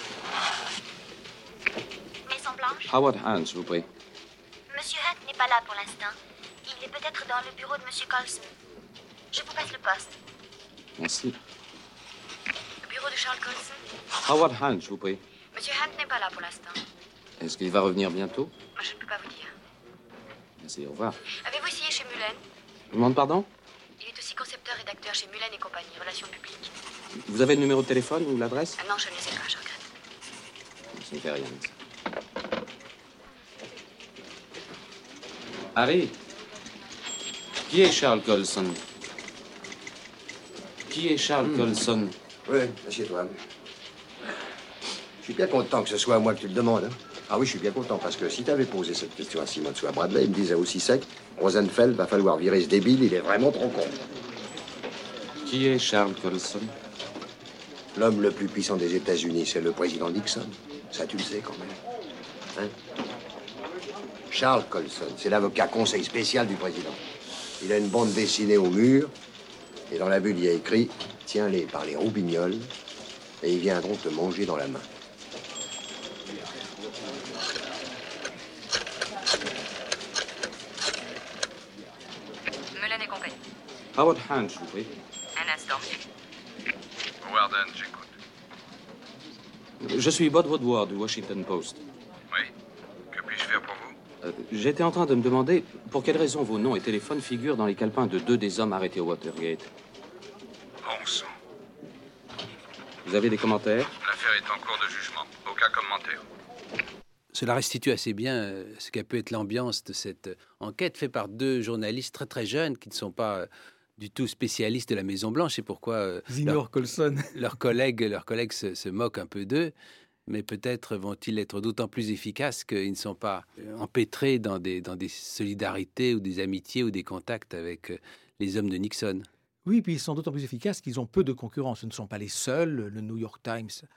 Maison Blanche. Howard Hunt, s'il vous plaît. Monsieur Hunt n'est pas là pour l'instant. Il est peut-être dans le bureau de Monsieur Colson. Je vous passe le poste. Merci. Le bureau de Charles Colson. Howard Hunt, s'il vous plaît. Monsieur Hunt n'est pas là pour l'instant. Est-ce qu'il va revenir bientôt? Je ne peux pas vous dire. Merci, au revoir. Avez-vous essayé chez Mullen? Je vous demande pardon? Il est aussi concepteur-rédacteur chez Mullen et compagnie, relations publiques. Vous avez le numéro de téléphone ou l'adresse? Ah non, je ne les ai pas, je regrette. Ça ne fait rien. Harry, qui est Charles Colson? Qui est Charles mmh. Colson? Oui, assieds-toi. Je suis bien content que ce soit à moi que tu le demandes. Hein. Ah oui, je suis bien content, parce que si tu avais posé cette question à Simon ou à Bradley, il me disait aussi sec, Rosenfeld, va falloir virer ce débile, il est vraiment trop con. Qui est Charles Colson? L'homme le plus puissant des États-Unis, c'est le président Nixon. Ça, tu le sais quand même. Hein? Charles Colson, c'est l'avocat conseil spécial du président. Il a une bande dessinée au mur, et dans la bulle, il y a écrit « Tiens-les par les roubignoles, et ils viendront te manger dans la main. » Mullen et compagnie. Howard Hunt, s'il vous plaît. Un instant. Howard Hunt, j'écoute. Je suis Bob Woodward du Washington Post. Oui? Que puis-je faire pour vous? Euh, J'étais en train de me demander pour quelle raison vos noms et téléphones figurent dans les calepins de deux des hommes arrêtés au Watergate. Bon sang. Vous avez des commentaires? L'affaire est en cours de jugement. Aucun commentaire. Cela restitue assez bien euh, ce qu'a pu être l'ambiance de cette euh, enquête faite par deux journalistes très très jeunes qui ne sont pas euh, du tout spécialistes de la Maison-Blanche. C'est pourquoi euh, leur, Colson. leurs collègues, leurs collègues se, se moquent un peu d'eux. Mais peut-être vont-ils être d'autant plus efficaces qu'ils ne sont pas euh, empêtrés dans des, dans des solidarités ou des amitiés ou des contacts avec euh, les hommes de Nixon. Oui, puis ils sont d'autant plus efficaces qu'ils ont peu de concurrents. Ce ne sont pas les seuls. Le New York Times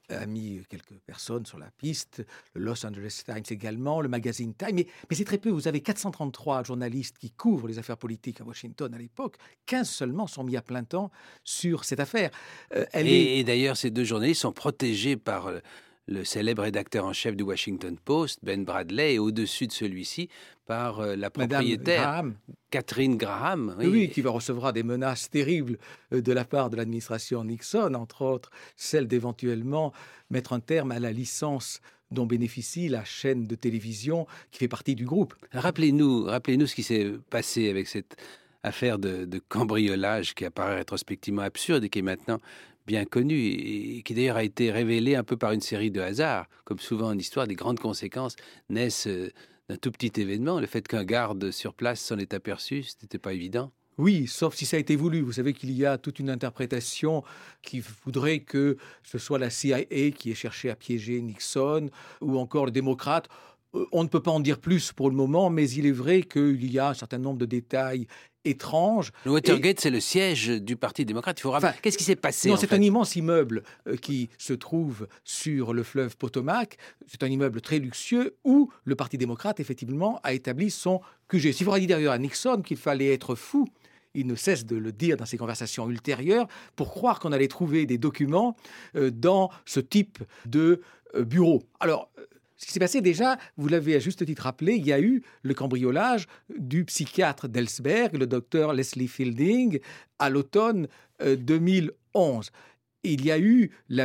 a mis quelques personnes sur la piste, le Los Angeles Times également, le magazine Time, mais, mais c'est très peu. Vous avez quatre cent trente-trois journalistes qui couvrent les affaires politiques à Washington à l'époque, quinze seulement sont mis à plein temps sur cette affaire. Euh, elle et, est... et d'ailleurs, ces deux journalistes sont protégés par le célèbre rédacteur en chef du Washington Post, Ben Bradley, et au-dessus de celui-ci, par euh, la propriétaire Graham. Catherine Graham. Oui. oui, qui va recevoir des menaces terribles de la part de l'administration Nixon, entre autres celle d'éventuellement mettre un terme à la licence dont bénéficie la chaîne de télévision qui fait partie du groupe. Rappelez-nous, rappelez-nous ce qui s'est passé avec cette affaire de, de cambriolage qui apparaît rétrospectivement absurde et qui est maintenant bien connue et qui d'ailleurs a été révélée un peu par une série de hasards. Comme souvent en histoire, des grandes conséquences naissent d'un tout petit événement. Le fait qu'un garde sur place s'en est aperçu, ce n'était pas évident. Oui, sauf si ça a été voulu. Vous savez qu'il y a toute une interprétation qui voudrait que ce soit la C I A qui ait cherché à piéger Nixon ou encore les démocrates. On ne peut pas en dire plus pour le moment, mais il est vrai qu'il y a un certain nombre de détails étranges. Le Watergate, et... c'est le siège du Parti démocrate. Il faut rappeler. Enfin, qu'est-ce qui s'est passé? Non, en c'est fait un immense immeuble euh, qui se trouve sur le fleuve Potomac. C'est un immeuble très luxueux où le Parti démocrate, effectivement, a établi son Q G. S'il faudra dire d'ailleurs à Nixon qu'il fallait être fou, il ne cesse de le dire dans ses conversations ultérieures, pour croire qu'on allait trouver des documents euh, dans ce type de euh, bureau. Alors, euh, ce qui s'est passé déjà, vous l'avez à juste titre rappelé, il y a eu le cambriolage du psychiatre d'Ellsberg, le docteur Leslie Fielding, à l'automne euh, deux mille onze. Il y a eu la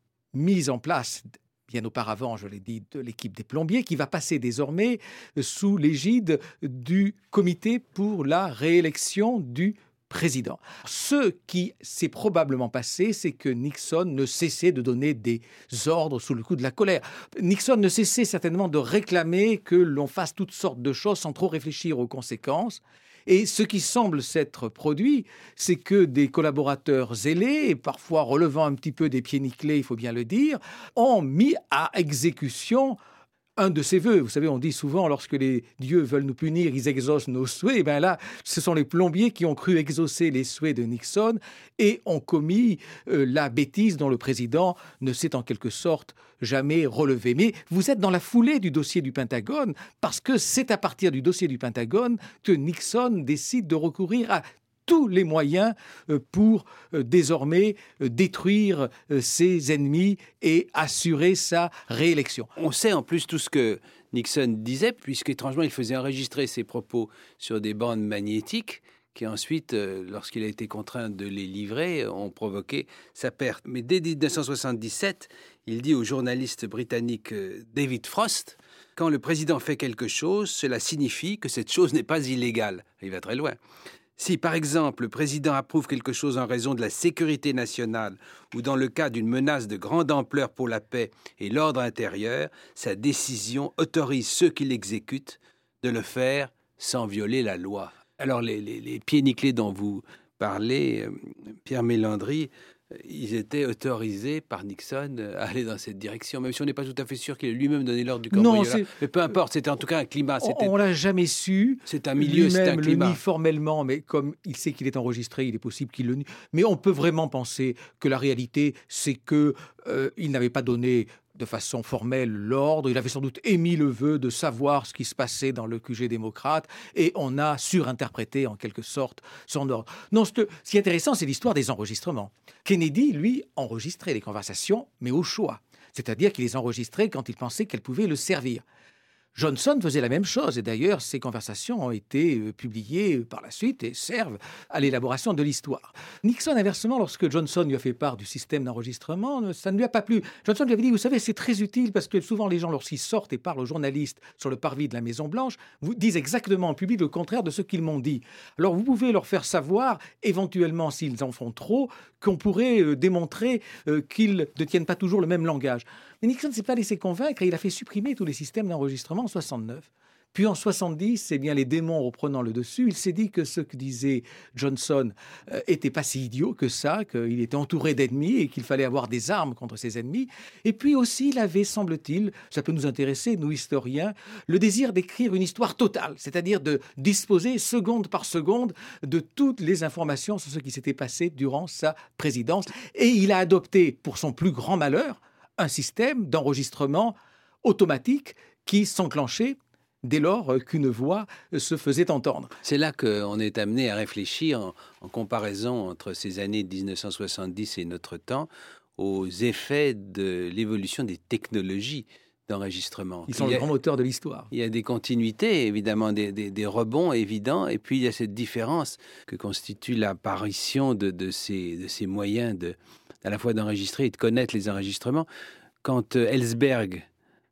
mise en place, bien auparavant, je l'ai dit, de l'équipe des plombiers, qui va passer désormais sous l'égide du comité pour la réélection du président. Ce qui s'est probablement passé, c'est que Nixon ne cessait de donner des ordres sous le coup de la colère. Nixon ne cessait certainement de réclamer que l'on fasse toutes sortes de choses sans trop réfléchir aux conséquences. Et ce qui semble s'être produit, c'est que des collaborateurs zélés, et parfois relevant un petit peu des pieds nickelés, il faut bien le dire, ont mis à exécution un de ses vœux. Vous savez, on dit souvent, lorsque les dieux veulent nous punir, ils exaucent nos souhaits. Et bien là, ce sont les plombiers qui ont cru exaucer les souhaits de Nixon et ont commis euh, la bêtise dont le président ne s'est en quelque sorte jamais relevé. Mais vous êtes dans la foulée du dossier du Pentagone parce que c'est à partir du dossier du Pentagone que Nixon décide de recourir à tous les moyens pour euh, désormais euh, détruire euh, ses ennemis et assurer sa réélection. On sait en plus tout ce que Nixon disait, puisqu'étrangement, il faisait enregistrer ses propos sur des bandes magnétiques qui ensuite, euh, lorsqu'il a été contraint de les livrer, ont provoqué sa perte. Mais dès dix-neuf cent soixante-dix-sept, il dit au journaliste britannique euh, David Frost, « Quand le président fait quelque chose, cela signifie que cette chose n'est pas illégale. » Il va très loin. Si, par exemple, le président approuve quelque chose en raison de la sécurité nationale ou dans le cas d'une menace de grande ampleur pour la paix et l'ordre intérieur, sa décision autorise ceux qui l'exécutent de le faire sans violer la loi. Alors, les, les, les pieds nickelés dont vous parlez, euh, Pierre Mélandry, ils étaient autorisés par Nixon à aller dans cette direction, même si on n'est pas tout à fait sûr qu'il ait lui-même donné l'ordre du cambriolage. Mais peu importe, c'était en tout cas un climat. C'était... On ne l'a jamais su. C'est un milieu, c'est un climat. Le nie formellement, mais comme il sait qu'il est enregistré, il est possible qu'il le nie. Mais on peut vraiment penser que la réalité, c'est qu'il euh, n'avait pas donné de façon formelle l'ordre. Il avait sans doute émis le vœu de savoir ce qui se passait dans le Q G démocrate et on a surinterprété en quelque sorte son ordre. Non, ce qui est intéressant, c'est l'histoire des enregistrements. Kennedy, lui, enregistrait les conversations, mais au choix. C'est-à-dire qu'il les enregistrait quand il pensait qu'elles pouvaient le servir. Johnson faisait la même chose et d'ailleurs ces conversations ont été publiées par la suite et servent à l'élaboration de l'histoire. Nixon, inversement, lorsque Johnson lui a fait part du système d'enregistrement, ça ne lui a pas plu. Johnson lui avait dit, vous savez, c'est très utile parce que souvent les gens, lorsqu'ils sortent et parlent aux journalistes sur le parvis de la Maison-Blanche, vous disent exactement en public le contraire de ce qu'ils m'ont dit. Alors vous pouvez leur faire savoir, éventuellement s'ils en font trop, qu'on pourrait euh, démontrer euh, qu'ils ne tiennent pas toujours le même langage. Mais Nixon ne s'est pas laissé convaincre et il a fait supprimer tous les systèmes d'enregistrement en soixante-neuf. Puis en soixante-dix, eh bien, les démons reprenant le dessus, il s'est dit que ce que disait Johnson euh, était pas si idiot que ça, qu'il était entouré d'ennemis et qu'il fallait avoir des armes contre ses ennemis. Et puis aussi, il avait, semble-t-il, ça peut nous intéresser, nous historiens, le désir d'écrire une histoire totale, c'est-à-dire de disposer seconde par seconde de toutes les informations sur ce qui s'était passé durant sa présidence. Et il a adopté, pour son plus grand malheur, un système d'enregistrement automatique qui s'enclenchait dès lors qu'une voix se faisait entendre. C'est là qu'on est amené à réfléchir en, en comparaison entre ces années de dix-neuf cent soixante-dix et notre temps aux effets de l'évolution des technologies d'enregistrement. Ils sont le grand moteur de l'histoire. Il y a des continuités, évidemment, des, des, des rebonds évidents, et puis il y a cette différence que constitue l'apparition de, de, ces, de ces moyens de, à la fois d'enregistrer et de connaître les enregistrements. Quand euh, Ellsberg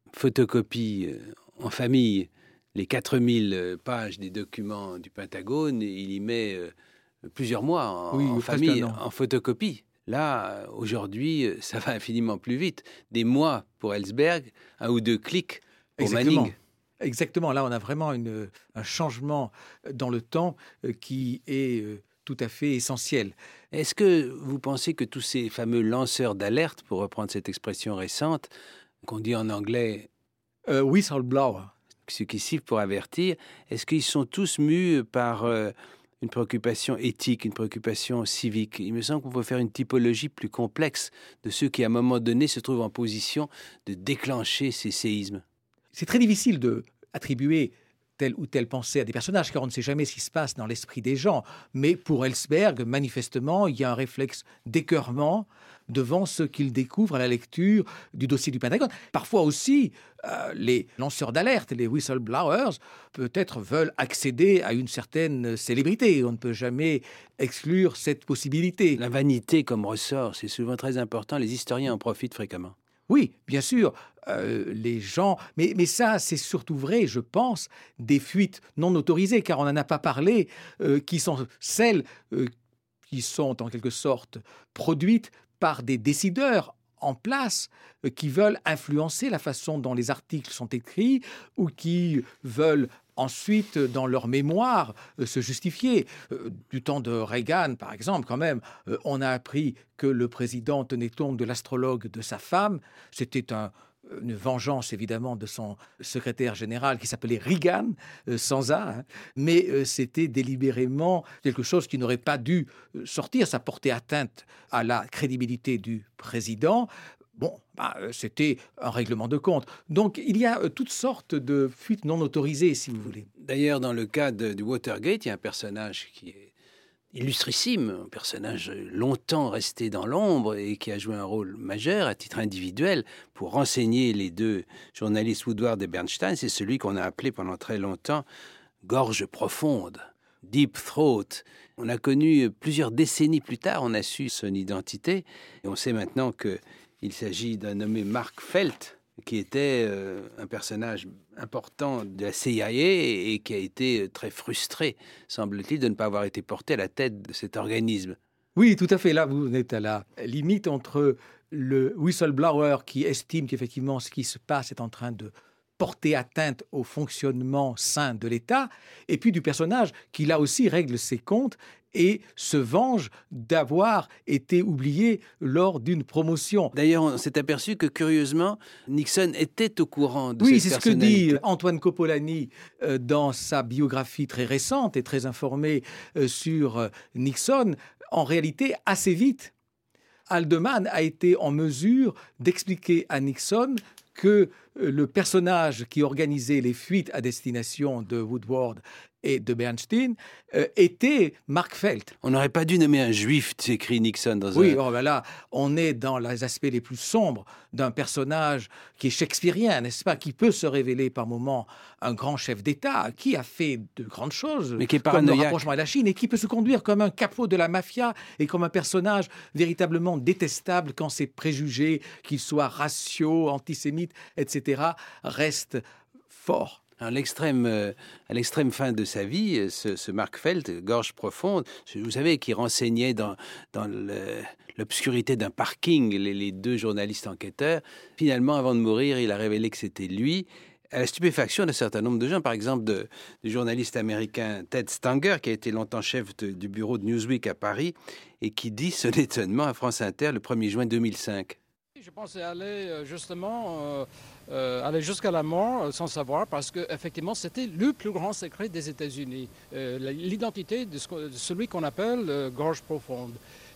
photocopie euh, en famille les quatre mille pages des documents du Pentagone, il y met euh, plusieurs mois en, oui, en famille, en photocopie. Là, aujourd'hui, ça va infiniment plus vite. Des mois pour Ellsberg, un ou deux clics pour Exactement. Manning. Exactement. Là, on a vraiment une, un changement dans le temps qui est tout à fait essentiel. Est-ce que vous pensez que tous ces fameux lanceurs d'alerte, pour reprendre cette expression récente, qu'on dit en anglais euh, « whistleblower », ce qui siffle pour avertir, est-ce qu'ils sont tous mus par euh, une préoccupation éthique, une préoccupation civique? Il me semble qu'on peut faire une typologie plus complexe de ceux qui, à un moment donné, se trouvent en position de déclencher ces séismes. C'est très difficile d'attribuer telle ou telle pensée à des personnages, car on ne sait jamais ce qui se passe dans l'esprit des gens. Mais pour Ellsberg, manifestement, il y a un réflexe d'écœurement devant ce qu'il découvre à la lecture du dossier du Pentagone. Parfois aussi, euh, les lanceurs d'alerte, les whistleblowers, peut-être veulent accéder à une certaine célébrité. On ne peut jamais exclure cette possibilité. La vanité comme ressort, c'est souvent très important. Les historiens en profitent fréquemment. Oui, bien sûr, euh, les gens... Mais, mais ça, c'est surtout vrai, je pense, des fuites non autorisées, car on n'en a pas parlé, euh, qui sont celles euh, qui sont en quelque sorte produites par des décideurs en place euh, qui veulent influencer la façon dont les articles sont écrits ou qui veulent ensuite, dans leur mémoire, euh, se justifier. Euh, du temps de Reagan, par exemple, quand même, euh, on a appris que le président tenait compte de l'astrologue de sa femme. C'était un, une vengeance, évidemment, de son secrétaire général qui s'appelait Reagan, euh, sans A, hein. Mais euh, c'était délibérément quelque chose qui n'aurait pas dû sortir. Ça portait atteinte à la crédibilité du président. Bon, bah, c'était un règlement de compte. Donc, il y a euh, toutes sortes de fuites non autorisées, si vous voulez. D'ailleurs, dans le cas de, du Watergate, il y a un personnage qui est illustrissime, un personnage longtemps resté dans l'ombre et qui a joué un rôle majeur à titre individuel pour renseigner les deux journalistes Woodward et Bernstein. C'est celui qu'on a appelé pendant très longtemps « gorge profonde », « deep throat ». On a connu plusieurs décennies plus tard, on a su son identité et on sait maintenant que il s'agit d'un nommé Mark Felt, qui était euh, un personnage important de la C I A et qui a été très frustré, semble-t-il, de ne pas avoir été porté à la tête de cet organisme. Oui, tout à fait. Là, vous êtes à la limite entre le whistleblower qui estime qu'effectivement ce qui se passe est en train de porter atteinte au fonctionnement sain de l'État, et puis du personnage qui, là aussi, règle ses comptes et se venge d'avoir été oublié lors d'une promotion. D'ailleurs, on s'est aperçu que, curieusement, Nixon était au courant de oui, cette personnalité. Oui, c'est ce que dit Antoine Copolani euh, dans sa biographie très récente et très informée euh, sur euh, Nixon. En réalité, assez vite, Haldeman a été en mesure d'expliquer à Nixon que le personnage qui organisait les fuites à destination de Woodward et de Bernstein euh, était Mark Felt. On n'aurait pas dû nommer un juif, s'écrit Nixon dans oui, un... oh ben là, on est dans les aspects les plus sombres d'un personnage qui est shakespearien, n'est-ce pas, qui peut se révéler par moments un grand chef d'État, qui a fait de grandes choses, mais qui est comme le rapprochement à la Chine, et qui peut se conduire comme un capot de la mafia et comme un personnage véritablement détestable quand ses préjugés, qu'ils soient raciaux, antisémites, et cetera, restent forts. À l'extrême, euh, à l'extrême fin de sa vie, ce, ce Mark Felt, gorge profonde, vous savez, qui renseignait dans, dans le, l'obscurité d'un parking les, les deux journalistes enquêteurs. Finalement, avant de mourir, il a révélé que c'était lui, à la stupéfaction d'un certain nombre de gens, par exemple de, du journaliste américain Ted Stanger, qui a été longtemps chef de, du bureau de Newsweek à Paris, et qui dit son étonnement à France Inter le premier juin deux mille cinq. Je pensais aller justement euh, euh, aller jusqu'à la mort euh, sans savoir, parce qu'effectivement c'était le plus grand secret des États-Unis, euh, l'identité de, ce, de celui qu'on appelle euh, gorge profonde.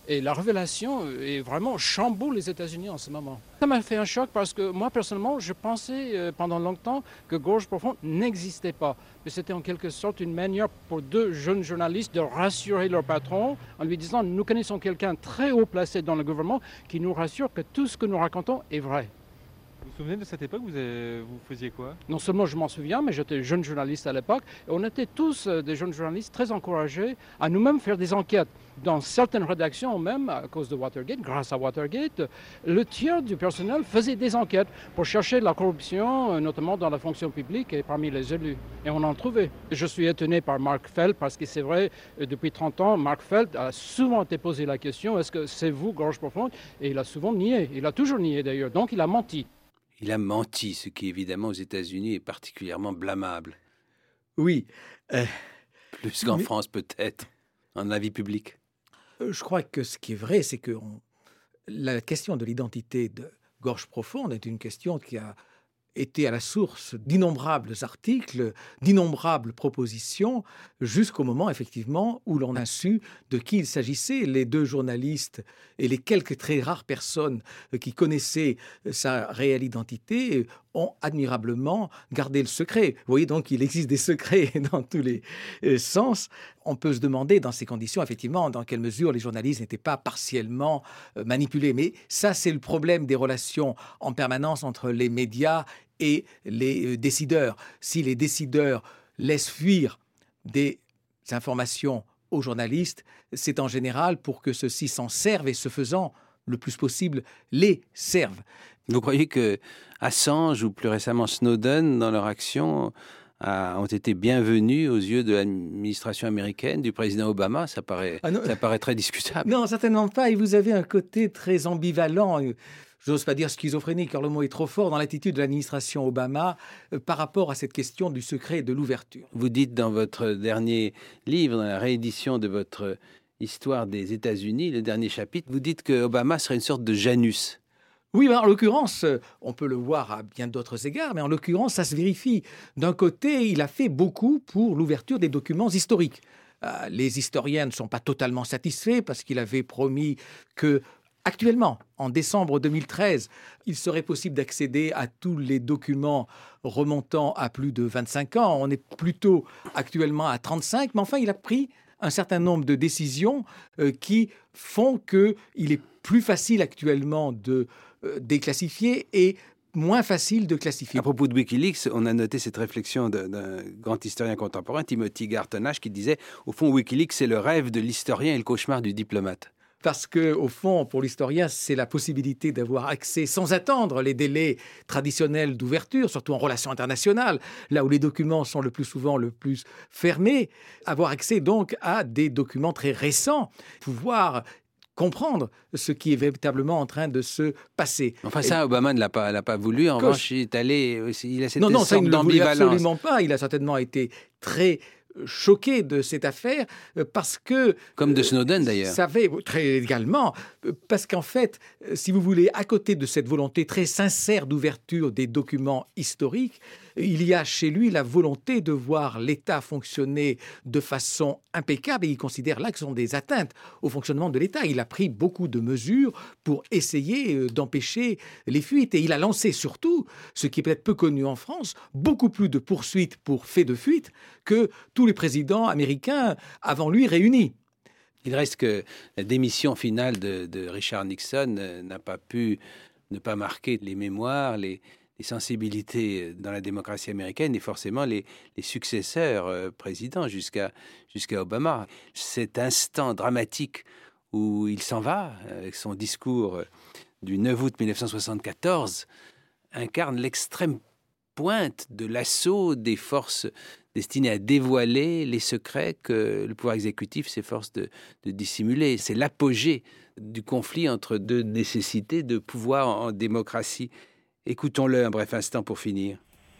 Et la révélation est vraiment chamboule les États-Unis en ce moment. Ça m'a fait un choc parce que moi, personnellement, je pensais euh, pendant longtemps que Gorge Profonde n'existait pas. Mais c'était en quelque sorte une manière pour deux jeunes journalistes de rassurer leur patron en lui disant « Nous connaissons quelqu'un très haut placé dans le gouvernement qui nous rassure que tout ce que nous racontons est vrai ». Vous vous souvenez de cette époque, vous, avez, vous faisiez quoi? Non seulement je m'en souviens, mais j'étais jeune journaliste à l'époque. Et on était tous euh, des jeunes journalistes très encouragés à nous-mêmes faire des enquêtes. Dans certaines rédactions même, à cause de Watergate, grâce à Watergate, le tiers du personnel faisait des enquêtes pour chercher la corruption, notamment dans la fonction publique et parmi les élus. Et on en trouvait. Je suis étonné par Mark Felt parce que c'est vrai, depuis trente ans, Mark Felt a souvent été posé la question, est-ce que c'est vous, Gorge Profonde? Et il a souvent nié. Il a toujours nié d'ailleurs. Donc il a menti. Il a menti, ce qui évidemment aux États-Unis est particulièrement blâmable. Oui. Euh, Plus qu'en mais... France peut-être, en la vie publique. Je crois que ce qui est vrai, c'est que on... la question de l'identité de Gorge Profonde est une question qui a été à la source d'innombrables articles, d'innombrables propositions, jusqu'au moment, effectivement, où l'on a su de qui il s'agissait. Les deux journalistes et les quelques très rares personnes qui connaissaient sa réelle identité ont admirablement gardé le secret. Vous voyez donc qu'il existe des secrets dans tous les euh, sens. On peut se demander, dans ces conditions, effectivement, dans quelle mesure les journalistes n'étaient pas partiellement euh, manipulés. Mais ça, c'est le problème des relations en permanence entre les médias et les euh, décideurs. Si les décideurs laissent fuir des informations aux journalistes, c'est en général pour que ceux-ci s'en servent et, ce faisant, le plus possible, les servent. Vous croyez que Assange ou plus récemment Snowden, dans leur action, a, ont été bienvenus aux yeux de l'administration américaine, du président Obama? Ça paraît, ah ça paraît très discutable. Non, certainement pas. Et vous avez un côté très ambivalent, j'ose pas dire schizophrénique, car le mot est trop fort, dans l'attitude de l'administration Obama euh, par rapport à cette question du secret et de l'ouverture. Vous dites dans votre dernier livre, dans la réédition de votre Histoire des États-Unis, le dernier chapitre, vous dites que Obama serait une sorte de Janus. Oui, ben en l'occurrence, on peut le voir à bien d'autres égards, mais en l'occurrence, ça se vérifie. D'un côté, il a fait beaucoup pour l'ouverture des documents historiques. Euh, les historiens ne sont pas totalement satisfaits parce qu'il avait promis que, actuellement, en décembre deux mille treize, il serait possible d'accéder à tous les documents remontant à plus de vingt-cinq ans. On est plutôt actuellement à trente-cinq, mais enfin, il a pris un certain nombre de décisions euh, qui font qu'il est plus facile actuellement de euh, déclassifier et moins facile de classifier. À propos de Wikileaks, on a noté cette réflexion d'un grand historien contemporain, Timothy Garton-Ash, qui disait « Au fond, Wikileaks, c'est le rêve de l'historien et le cauchemar du diplomate ». Parce que, au fond, pour l'historien, c'est la possibilité d'avoir accès sans attendre les délais traditionnels d'ouverture, surtout en relations internationales, là où les documents sont le plus souvent le plus fermés, avoir accès donc à des documents très récents, pouvoir comprendre ce qui est véritablement en train de se passer. Enfin, ça, Et... Obama ne l'a pas, l'a pas voulu. En revanche, il est allé, il a cette non, non, ça, il ne le voulait d'ambivalence. Absolument pas. Il a certainement été très choqué de cette affaire parce que... Comme de Snowden d'ailleurs. Ça fait très également, parce qu'en fait, si vous voulez, à côté de cette volonté très sincère d'ouverture des documents historiques, il y a chez lui la volonté de voir l'État fonctionner de façon impeccable et il considère là que ce sont des atteintes au fonctionnement de l'État. Il a pris beaucoup de mesures pour essayer d'empêcher les fuites et il a lancé surtout, ce qui est peut-être peu connu en France, beaucoup plus de poursuites pour faits de fuite que tous les présidents américains avant lui réunis. Il reste que la démission finale de, de Richard Nixon euh, n'a pas pu ne pas marquer les mémoires, les, les sensibilités dans la démocratie américaine et forcément les, les successeurs euh, présidents jusqu'à jusqu'à Obama. Cet instant dramatique où il s'en va, avec son discours du neuf août mille neuf cent soixante-quatorze, incarne l'extrême pointe de l'assaut des forces destinées à dévoiler les secrets que le pouvoir exécutif s'efforce de, de dissimuler. C'est l'apogée du conflit entre deux nécessités de pouvoir en démocratie. Écoutons-le un bref instant pour finir.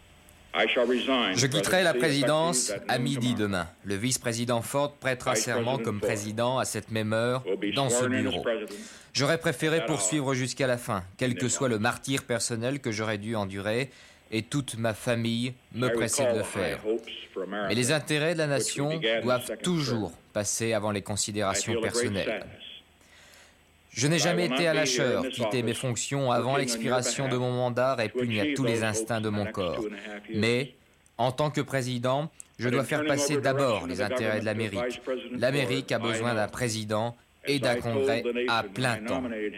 Je quitterai la présidence à midi demain. Le vice-président Ford prêtera serment comme président à cette même heure dans ce bureau. J'aurais préféré poursuivre jusqu'à la fin, quel que soit le martyre personnel que j'aurais dû endurer, et toute ma famille me pressait de le faire. Mais les intérêts de la nation doivent toujours passer avant les considérations personnelles. Je n'ai jamais été à lâcheur. Quitter mes fonctions avant l'expiration de mon mandat répugne à tous les instincts de mon corps. Mais, en tant que président, je dois faire passer d'abord les intérêts de l'Amérique. L'Amérique a besoin d'un président et d'un congrès à plein temps.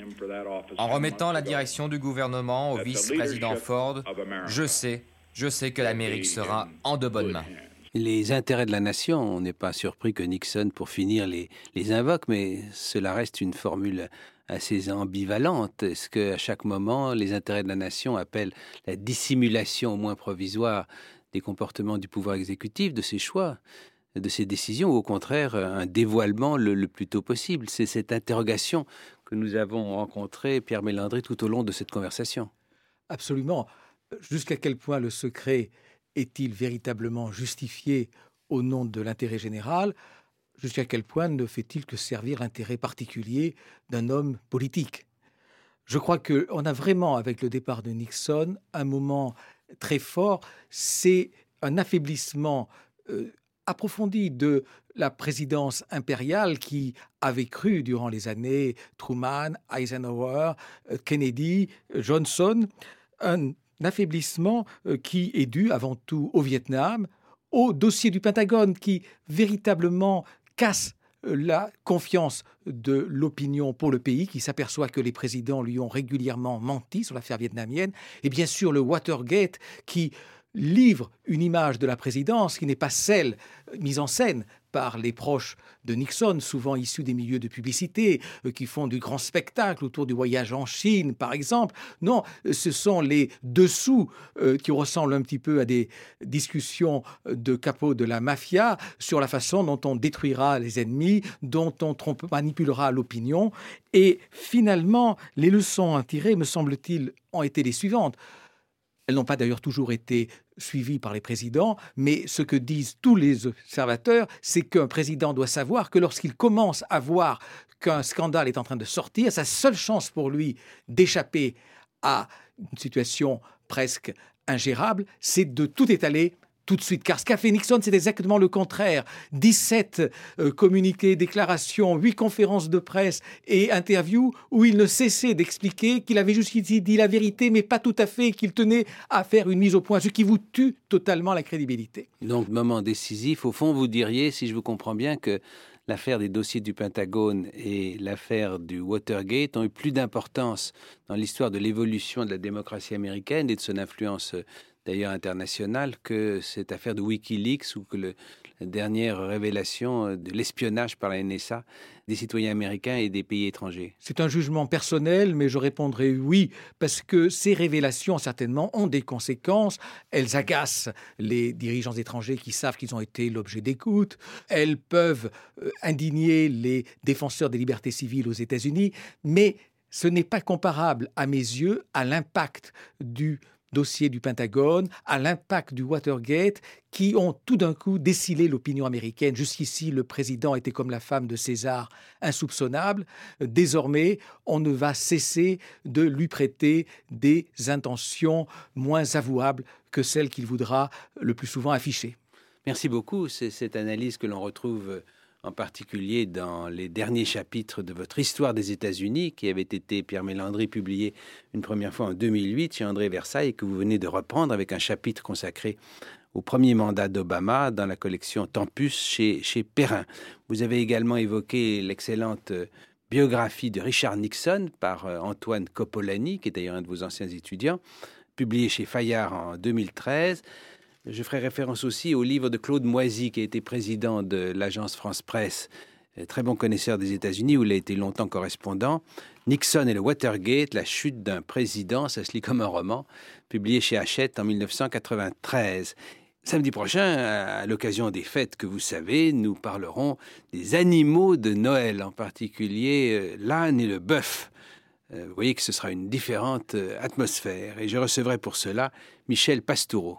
En remettant la direction du gouvernement au vice-président Ford, je sais, je sais que l'Amérique sera en de bonnes mains. Les intérêts de la nation, on n'est pas surpris que Nixon, pour finir, les, les invoque, mais cela reste une formule assez ambivalente. Est-ce qu'à chaque moment, les intérêts de la nation appellent la dissimulation, au moins provisoire, des comportements du pouvoir exécutif, de ses choix, de ses décisions, ou au contraire, un dévoilement le, le plus tôt possible? C'est cette interrogation que nous avons rencontrée, Pierre Mélandry, tout au long de cette conversation. Absolument. Jusqu'à quel point le secret est-il véritablement justifié au nom de l'intérêt général? Jusqu'à quel point ne fait-il que servir l'intérêt particulier d'un homme politique? Je crois qu'on a vraiment, avec le départ de Nixon, un moment très fort. C'est un affaiblissement euh, approfondi de la présidence impériale qui avait cru durant les années Truman, Eisenhower, Kennedy, Johnson, un affaiblissement qui est dû avant tout au Vietnam, au dossier du Pentagone qui véritablement casse la confiance de l'opinion pour le pays, qui s'aperçoit que les présidents lui ont régulièrement menti sur l'affaire vietnamienne, et bien sûr le Watergate qui livre une image de la présidence qui n'est pas celle mise en scène par les proches de Nixon, souvent issus des milieux de publicité, euh, qui font du grand spectacle autour du voyage en Chine, par exemple. Non, ce sont les dessous euh, qui ressemblent un petit peu à des discussions de capots de la mafia sur la façon dont on détruira les ennemis, dont on trompe, manipulera l'opinion. Et finalement, les leçons à tirer, me semble-t-il, ont été les suivantes. Elles n'ont pas d'ailleurs toujours été suivies par les présidents, mais ce que disent tous les observateurs, c'est qu'un président doit savoir que lorsqu'il commence à voir qu'un scandale est en train de sortir, sa seule chance pour lui d'échapper à une situation presque ingérable, c'est de tout étaler tout de suite. Car ce qu'a fait Nixon, c'est exactement le contraire. dix-sept euh, communiqués, déclarations, huit conférences de presse et interviews où il ne cessait d'expliquer qu'il avait jusqu'ici dit la vérité, mais pas tout à fait, qu'il tenait à faire une mise au point, ce qui vous tue totalement la crédibilité. Donc, moment décisif, au fond, vous diriez, si je vous comprends bien, que l'affaire des dossiers du Pentagone et l'affaire du Watergate ont eu plus d'importance dans l'histoire de l'évolution de la démocratie américaine et de son influence d'ailleurs internationale, que cette affaire de Wikileaks ou que le, la dernière révélation de l'espionnage par la N S A des citoyens américains et des pays étrangers. C'est un jugement personnel, mais je répondrai oui, parce que ces révélations, certainement, ont des conséquences. Elles agacent les dirigeants étrangers qui savent qu'ils ont été l'objet d'écoute. Elles peuvent euh, indigner les défenseurs des libertés civiles aux États-Unis, mais ce n'est pas comparable, à mes yeux, à l'impact du dossier du Pentagone, à l'impact du Watergate, qui ont tout d'un coup décilé l'opinion américaine. Jusqu'ici, le président était comme la femme de César, insoupçonnable. Désormais, on ne va cesser de lui prêter des intentions moins avouables que celles qu'il voudra le plus souvent afficher. Merci beaucoup. C'est cette analyse que l'on retrouve en particulier dans les derniers chapitres de votre Histoire des États-Unis, qui avait été, Pierre Mélandry, publié une première fois en deux mille huit chez André Versailles, et que vous venez de reprendre avec un chapitre consacré au premier mandat d'Obama dans la collection Tempus chez, chez Perrin. Vous avez également évoqué l'excellente biographie de Richard Nixon par Antoine Coppolani, qui est d'ailleurs un de vos anciens étudiants, publié chez Fayard en deux mille treize. Je ferai référence aussi au livre de Claude Moisy, qui a été président de l'agence France-Presse, très bon connaisseur des États-Unis, où il a été longtemps correspondant. Nixon et le Watergate, la chute d'un président, ça se lit comme un roman, publié chez Hachette en mille neuf cent quatre-vingt-treize. Samedi prochain, à l'occasion des fêtes que vous savez, nous parlerons des animaux de Noël, en particulier l'âne et le bœuf. Vous voyez que ce sera une différente atmosphère. Et je recevrai pour cela Michel Pastoureau.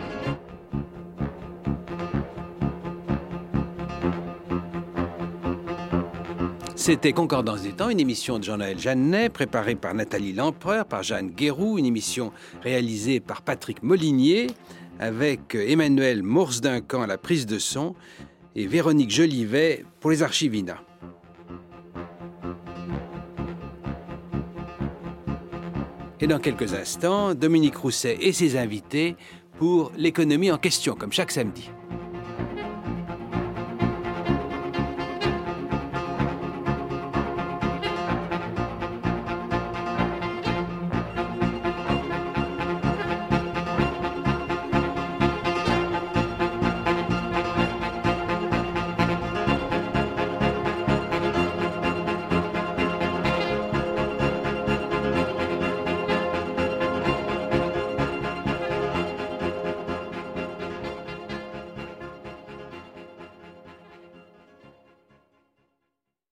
C'était Concordance des temps, une émission de Jean-Noël Jeannet, préparée par Nathalie Lempereur, par Jeanne Guéroux, une émission réalisée par Patrick Molinier, avec Emmanuel Mours-Duncan à la prise de son et Véronique Jolivet pour les archives I N A. Et dans quelques instants, Dominique Rousset et ses invités pour l'économie en question, comme chaque samedi.